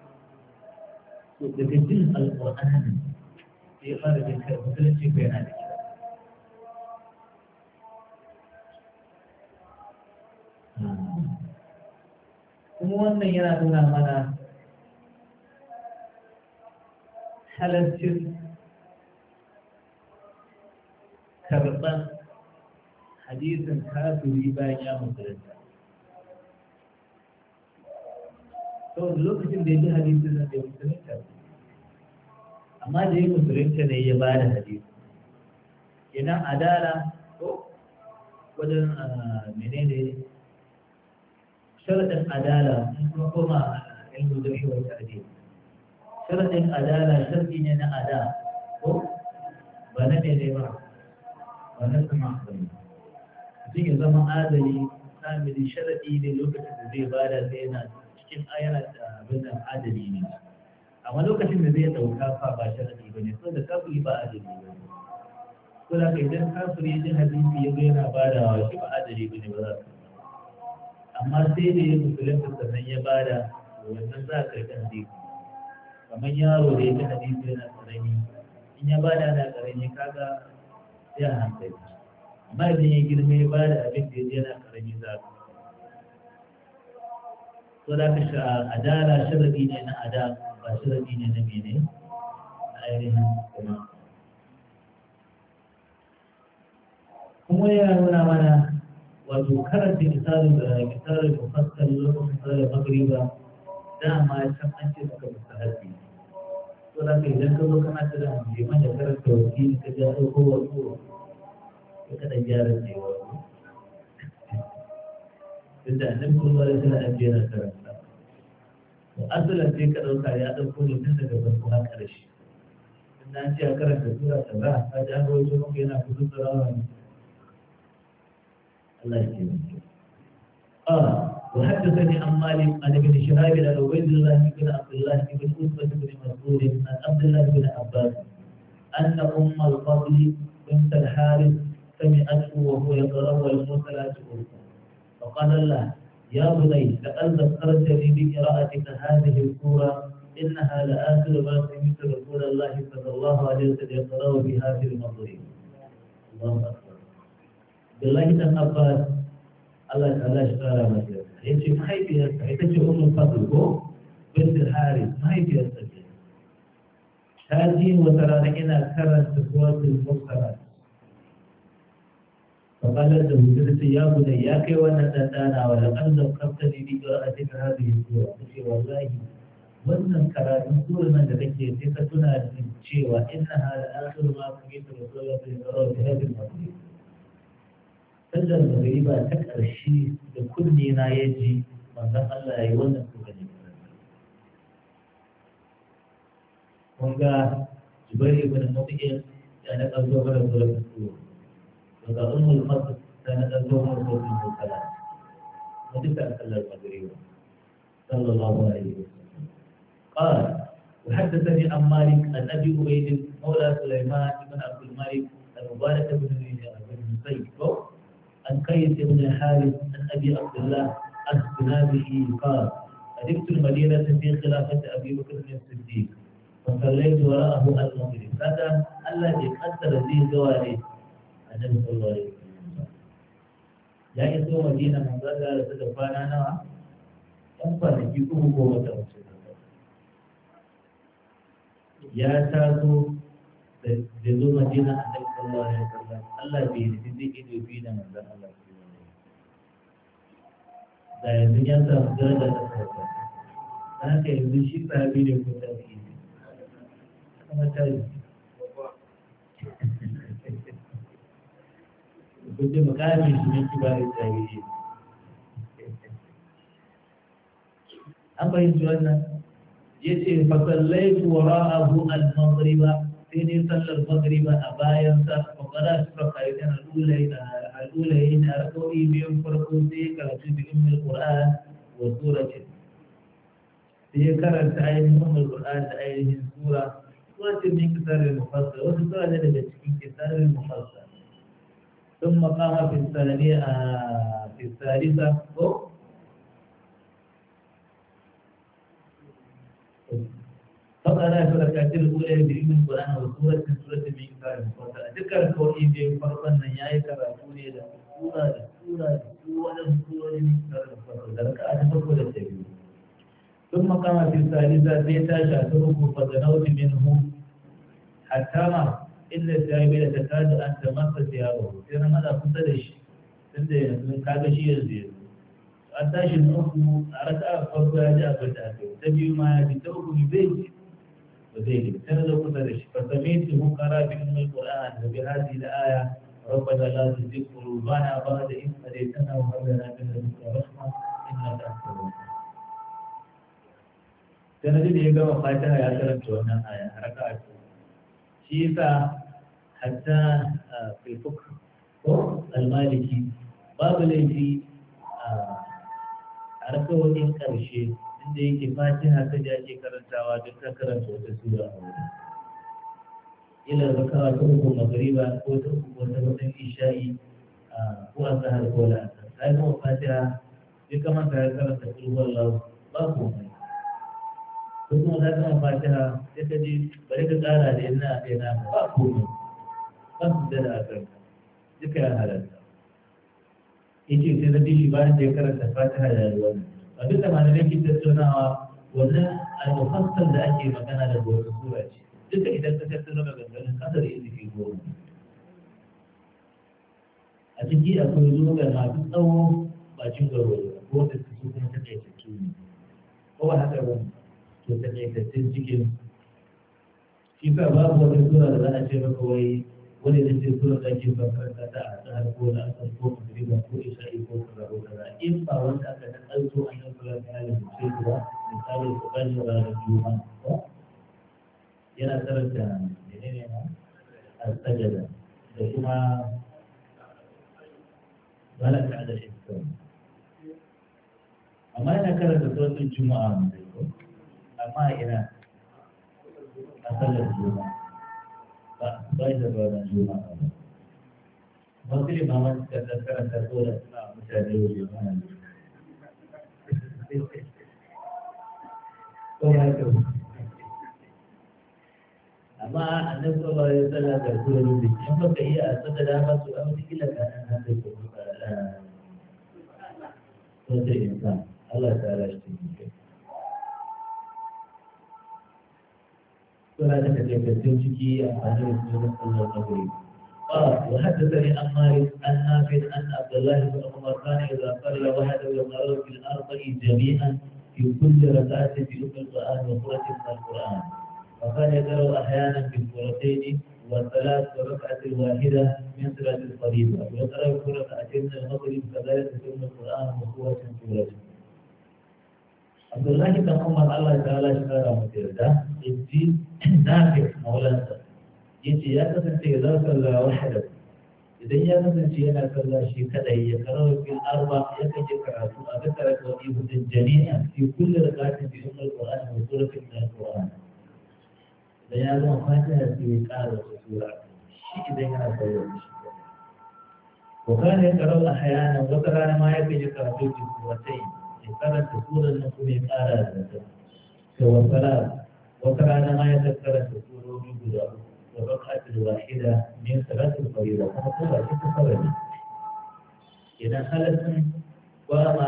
to daga jin alqur'ani sai ya fara jin kai musulunci ko yana da kuma wannan yana nuna mana halaccin karɓar hadisin kafiri bayan ya musulunta. Sau da lokacin da ya ji hadisin da ya musulunta, amma da ya musulunta ne ya ba da hadisi. Idan adala ko wajen menene sharaɗin adala sun kuma ilmu da shi wata ade sharaɗin adala sharɗi ne na ada ko ba na ne ne ba ba na sama ba ne mutum ya zama adali kamili sharaɗi ne lokacin da zai bada sai yana cikin ayana da abin da adali ne amma lokacin da zai ɗauka fa ba sharaɗi ba ne saboda kafiri ba adali ba ne ko da kai idan kafiri ya ji hadisi ya ga yana badawa shi ba adali ba ne ba za ka amma sai da ya musulunta sannan ya bada wannan za a karɓi hadisi kamar yaro da ya ga hadisi yana ƙarami in ya bada na ƙarami kaga sai a hankali amma idan ya girma ya bada abin da ya yana ƙarami za ka so da ka sha adala sharadi ne na ada ba sharadi ne na mene na ainihin kuma kuma ya nuna mana wato karanta misalin da misalin mufassal lokacin sallar magriba dama can an ce maka mustahabi to da kai idan ka zo kana da liman da karanta wakili ka ja ɗauko wasu ka kada gyara cewa tunda annabi sallallahu alaihi wasallam an jera karanta to asalan sai ka ɗauka ya ɗauko ne tun daga farko har ƙarshe tunda an ce a karanta sura kaza ka ji an rawaito maka yana kudu tsarawa ne الله يسلمك. قال وحدثني عن مالك عن ابن شهاب عن عبيد الله بن عبد الله بن عتبة بن مسعود عن عبد الله بن عباس أن أم الفضل بنت الحارث سمعته وهو يقرأ والمرسلات عرفا فقال له يا بني لقد ذكرتني بقراءتك هذه السورة إنها لآخر ما سمعت رسول الله صلى الله عليه وسلم يقرأ بها في المغرب. الله أكبر. Billahi dan Abbas Allah Ta'ala shi kara masa ya ce mahaifiyarsa ita ce umar fadl ko bintul haris mahaifiyarsa ce ta ji wata rana ina karanta suratul mursalat faqalat da hujjar ta ya guda ya kai wannan dan dana wa laqad zakkartani bi qira'atika hadhihi sura ce wallahi wannan karatun surar nan da kake sai ka tuna da cewa innaha al-akhir ma kunta rasulullahi sallallahu alaihi wasallam sallar magariba ta ƙarshe da kunne na ya ji manzon Allah ya yi wannan kokari kun ga Jubair ibn Mut'im ya na ƙarfi wa da sura ta daga ummul fadl سنأذون رسول الصلاة وتسأل صلى المغرب صلى الله عليه وسلم قال وحدثني عن مالك عن أبي عبيد مولى سليمان بن عبد الملك المبارك بن المسيب عن قيس بن الحارث عن أبي عبد الله السنابحي قال قدمت المدينة في خلافة أبي بكر الصديق فصليت وراءه المغرب هذا الذي قدر ذي زوالي النبي صلى الله عليه وسلم يا إسو مدينة من ذلك لتدفعنا نوع أنفع نجيكم قوة وسلم ya taso da zo madina a ɗan sallallahu alaihi wasallam Allah bai yi zai ido biyu da manzon Allah da yanzu ya samu daraja da sauka da haka yanzu shi sahabi ne ko tabi'i ne kuma tabi'i ko ce makamin shi ne kibarin tabi'i an fahimci wannan yace fa sallaitu wara'ahu al-maghriba sai ne sallar maghriba a bayan sa fa qara rak'atayn al-ulayn al-ulayn rak'o'i biyun farko sai karatu bi ummul qur'an wa surati sai karanta ainihin ummul qur'an da ainihin sura suratin min kitabul mufassal wasu sura ne daga cikin kitabul mufassal ثم قام في الثانية في الثالثة فقال في الركعتين الأولى بإذن القرآن وسورة سورة من كتاب المفصل ذكر كوني بفرقا من ياي كراتوني إلى سورة سورة سورة سورة من كتاب المفصل ركعة فرقة التبيين ثم قام في الثالثة زيتا شاتره فدنوت منه حتى ما إلا الثانية تكاد أن تمس ثيابه سيرا ماذا قصدش تنده كاغا شيء يزيد أتاش الأخو أركع فرقا جاء فتاته تبيو ما يتوقف بيت وذلك سنة قصدش فسميته قرأ بأم القرآن وبهذه الآية ربنا لا تزغ قلوبنا بعد إذ هديتنا وهب لنا من لدنك رحمة إنك أنت الوهاب سنة دي يقرأ فاتحة يا كرمت وانا آية ركعت شيفا حتى في الفقه المالكي باب ليفي a rakawoyin ƙarshe inda yake fatiha ta da ake karantawa duk ta karanta wata sura a wurin ila rakawa ta uku magariba ko ta uku wata wajen isha'i ko a sahar ko la'asar ta yi kuma fatiha duk kamar ta karanta kulhuwar lau ba komai ko kuma ta kama fatiha sai ka ji bari ka ƙara da yana a ɗaya na ba komai ba su da da a kanka duka ya halatta yake sai na bishi bayan da ya karanta fatiha da wannan a duk da malamai ke tattaunawa wannan al-mufassal da ake magana da wata sura ce duka idan ka tattauna maganganun kasar izifi goma a ciki akwai zuwa masu tsawo bakin gwarwaro ko wanda su su kuma takaitattu ne ko ba haka ba to takaitattun cikin shi ka babu wata sura da za a ce maka wai wani da ce sura da ake karanta ta a tsahar ko da asar ko magriba ko isha'i ko kaza ko kaza in ba wanda aka ta kalto an yi sura ta halin ce su ba misali su kan yi ranar juma'a ko yana karanta menene ma al-sajada da kuma balaka da shekara amma yana karanta suratul juma'a mai ko amma ina a sallar juma'a baik daripada jumlah. Mungkin Muhammad katakan satu dan macam itu mana? Oh itu. Ama anda kalau salah bersuara lebih, yang berkaya atau dalam suara mesti lakukan anda bersuara. Seperti insan Allah Taala istimewa. ولا تكتب التوجيكي عن رسول الله صلى الله عليه وسلم قال وحدثني عن مالك عن نافع أن عبد الله بن عمر كان إذا صلى وحده يقرأ في الأرض جميعا في كل ركعة في أم القرآن وسورة من القرآن وكان يقرأ أحيانا في السورتين والثلاث وركعة واحدة من صلاة الفريضة ويقرأ في ركعتين من المغرب كذلك في أم القرآن وسورة سورة عبد الله بن عمر الله تعالى شكرا متيردا يجي نافع مولانا يجي يا كسنتي إذا صلى وحده idan ya kasance yana sallah shi kadai ya karawa fil arba ya kaje karatu a ga karatu wa ibudin jami'a fi kulli rakatin bi ummul qur'an wa suratin min al-qur'an da ya zama fatiha sai ya ƙara wata sura shi idan yana sallah shi wa kana ya karawa ahyana wata rana ma ya kaje karatu bi suratai ya karanta surar nan kuma ya ƙara da ta to wa salat wata rana ma ya karanta surori guda uku الركعة الواحدة من صلاة الفريضة كما ترى في الفريضة إذا خلت وما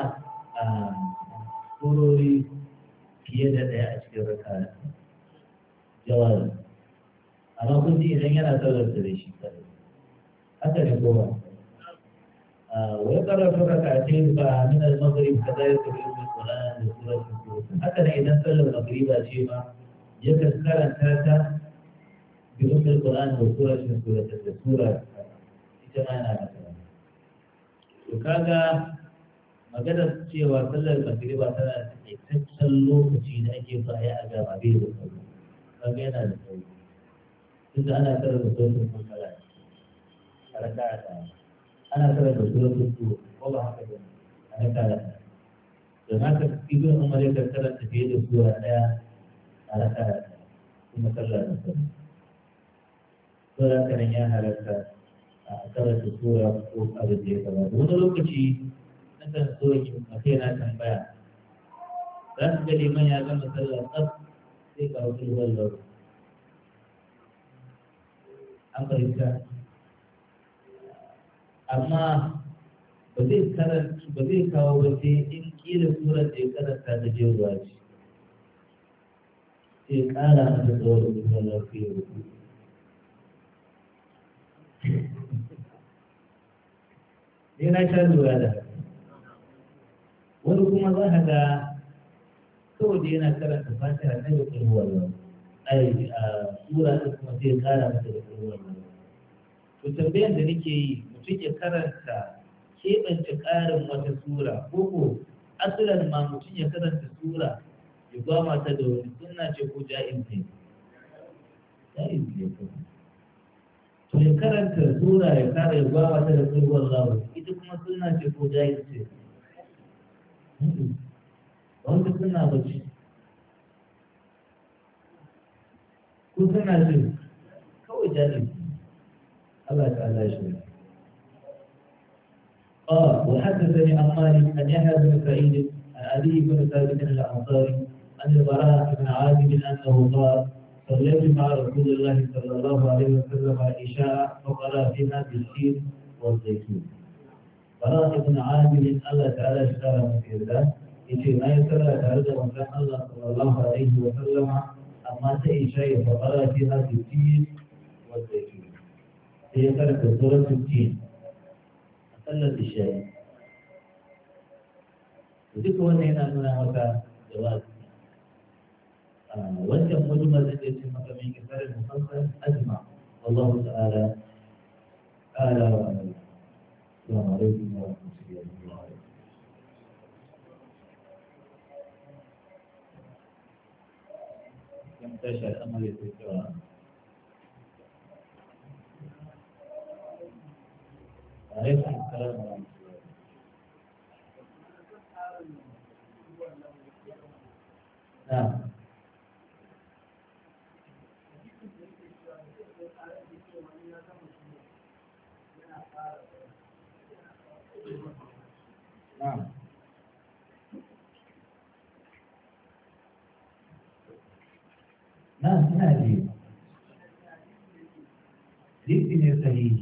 ضروري في يد أشكال الركعة جواز أما كنت إذا أنا تقدر تريش حتى يقول ويقرأ في ركعتين من المغرب كذلك في القرآن وسورة الكروس حتى إذا صلى المغرب أشيما يكسر ثلاثة بأم القرآن والسورة من سورة السورة إجماعنا مثلا وكذا magana cewa sallar magriba tana da taƙaitaccen lokaci da ake so a yi a gaba bai da sauri kaga yana da sauri tunda ana tare da sautin kulkala a raka a ɗaya ana tare da sautin su ko ba haka ba a raka a ɗaya don haka ibn umar ya karanta fiye da sura ɗaya a raka a ɗaya kuma sallar da sauri saboda ya halatta a karanta sura ko abin da ya kamata wani lokaci na kan so yi a kai na tambaya za su ga liman ya gama sallah tsaf sai ka hau kulwar lauru an fahimta amma ba zai karanta ba zai kawo ba sai in kila surar da ya karanta da jeruwa ce sai kara masa tsawon kulwar lauru fiye da kuma ne na sha lura da wani kuma za ka ga kawai da yana karanta fatiha na da kulhuwar nan ai a sura ta kuma sai kara mata da kulhuwar nan to tambayar da nake yi mutum ya karanta keɓance ƙarin wata sura ko ko asalan ma mutum ya karanta sura ya gwama ta da wani sunna ce ko ja'iz ne ja'iz ne kuma to ya karanta sura ya kara ya gwawa ta da kulhuwar lawa ita kuma suna ce ko jayi ce wanda suna bace ko suna ce kawai jayi Allah ta'ala shi قال وحدثني عن مالك أن يحيى بن سعيد عن أبي بن ثابت الأنصاري عن البراء بن عازب أنه قال صليت مع رسول الله صلى الله عليه وسلم العشاء فقرأ فيها بالتين والزيتون. براء بن عازب الله تعالى اشترى من كذا يجي ما يسرى تعالى وكان الله صلى الله عليه وسلم أما تعشاء فقرأ فيها بالتين والزيتون. هي كانت سورة التين. صلت الشاي. وذكر هنا هنا جواز. وانت مجمل التي يتم من كفار المفصل اجمع والله تعالى اعلى واعلم. السلام عليكم ورحمه الله وبركاته. كم تشاء امر الذكرى عليكم السلام ورحمه الله. نعم نعم نعم هذه ذكر صحيح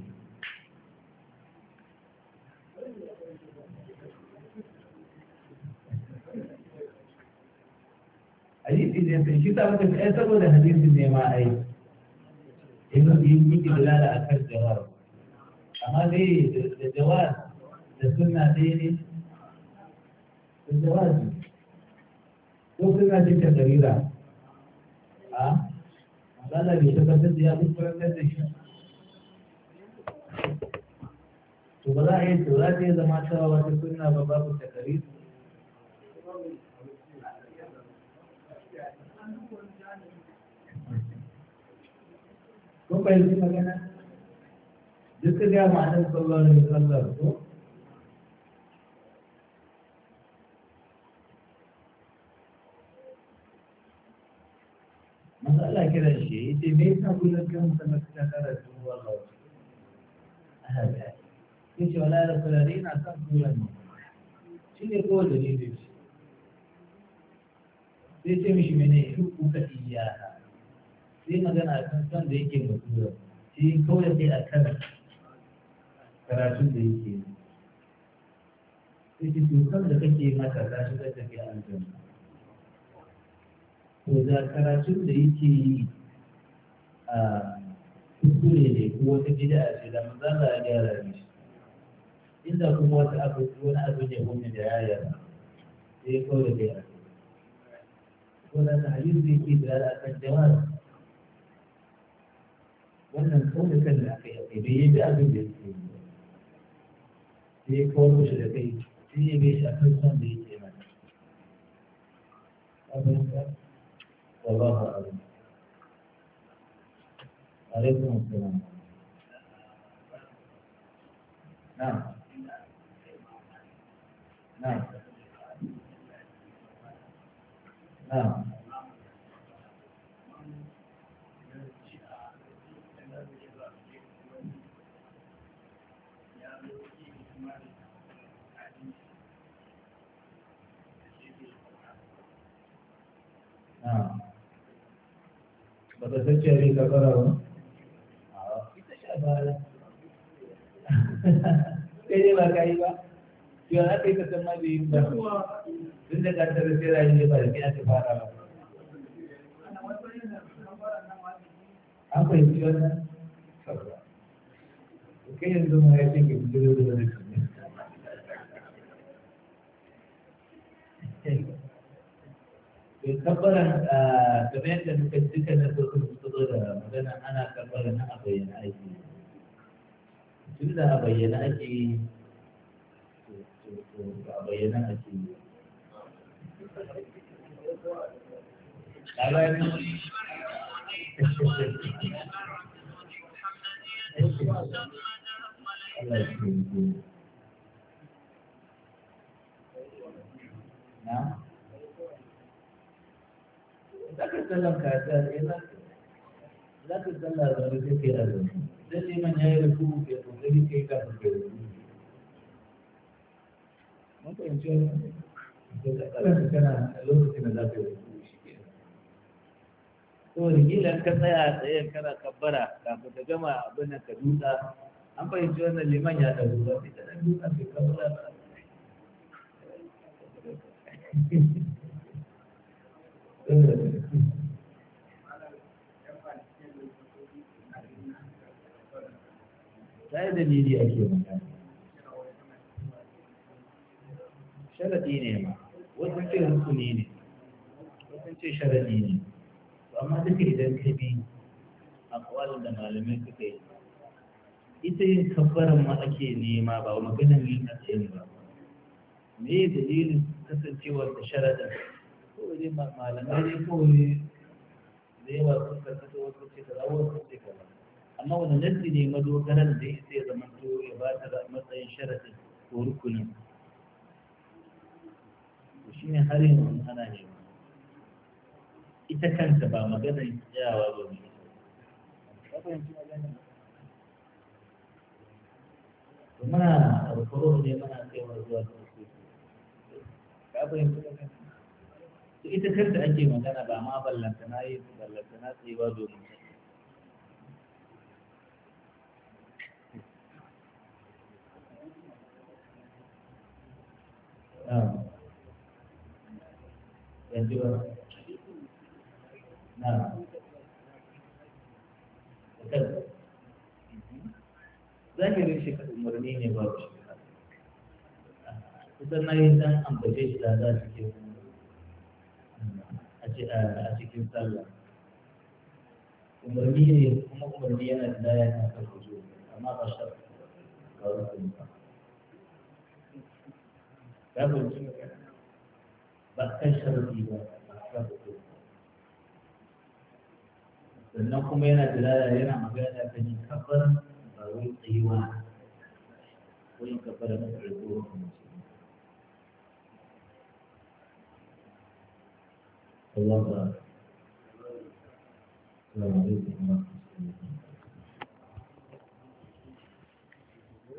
حديث إذا شو تعرف إيش أقول حديث إني ما أي إنه يجي دلالة أكثر جواب أما ذي الجواز السنة ديني الجواز لو سنة دي كثيرة آه هذا بيشتغل في هذا الفرق ده تو بلا هي تولاتي إذا ما شاء الله السنة بباب التكرير كم بيجي مكانه duka ga ma'anar sallallahu alaihi wasallam ko masala kiran shi yace me yasa kullum kan sallar ta karatu wallahi haka yace wala rasulullahi ina son suran ne shi ne ko da ne shi sai ce mishi mene hukku ka iyaha sai magana kan son da yake mutuwa shi kawai sai a kan karatun da yake sai ce tukan da kake mata ta shi zai tafi aljanna to da karatun da yake yi a kuskure ne ko wata bid'a ce da manzon ya gyara mishi inda kuma wata abu wani abu ne kuma da ya yara sai kawai da ya ko da hadisi yake da akan jawab wannan kawai kan da aka yi bai yi da abin da yake yi sai ya kawo shi da kai sai ya bai shi a kan son da yake mata abin da wallahu a'lam alaikum assalam na'am na'am na'am baka san cewa ka fara ba? Ita sha bala. Kai dai ba ka yi ba. Yau na kai ka san ma bai yi ba. Tun da ka tara sai rayu ne ba da kai aka fara ba. An fahimci wannan? Kai yanzu ma ya ce ke fito da wani ne. kabbaran game yadda muka duka na so sun fito da magana ana kabbaran na a bayyana ake tun da a bayyana ake yi a bayyana ake yi na zaka sallan ka ta ina zaka salla da wani sai kai azumi dan liman yayi ruku ke kokari kai ka ka ruku mun ko yanzu da kalan kana lokacin da zaka ruku shi ke to rigilan ka tsaya tsayen kana kabbara kafin ka gama abin nan ka dutsa an fahimci wannan liman ya da ruwa sai ka dan dutsa sai kabbara sai dalili ake magana sharadi ne ma wasu ce rukuni ne wasu ce sharadi ne amma duka idan ka bi akwalin da malamai suka yi ita yin kabbaran ma ake nema ba maganan yin a tsayin ba me dalilin kasancewar da sharadin kawai malamai ne kawai da yawa sun karkata wasu ce kaza wasu ce kaza amma wani nasi ne madogaran da ya sai zama to ya ba ta matsayin sharadin ko rukunin to shi ne har yanzu ana nema ita kanta ba maganar tsayawa ba ne ka fahimci magana muna alfaro ne muna kaiwa zuwa ga wasu ka fahimci magana ita kanta ake magana ba ma ballanta na yi ballanta na tsayewa domin yanzu ba na zahirin shi umarni ne ba shi kusan na yi dan ambace shi da za su ke a cikin sallah umarni ne kuma umarni yana da daya na kan kuzo amma ba shi ga rukun ba ya fahimci ba kan sharadi ba ba kan rukun sannan kuma yana da daya yana magana kan yin kabbar ba wai tsayuwa wani kafara na ƙarfi Allah ba. Assalamu alaikum.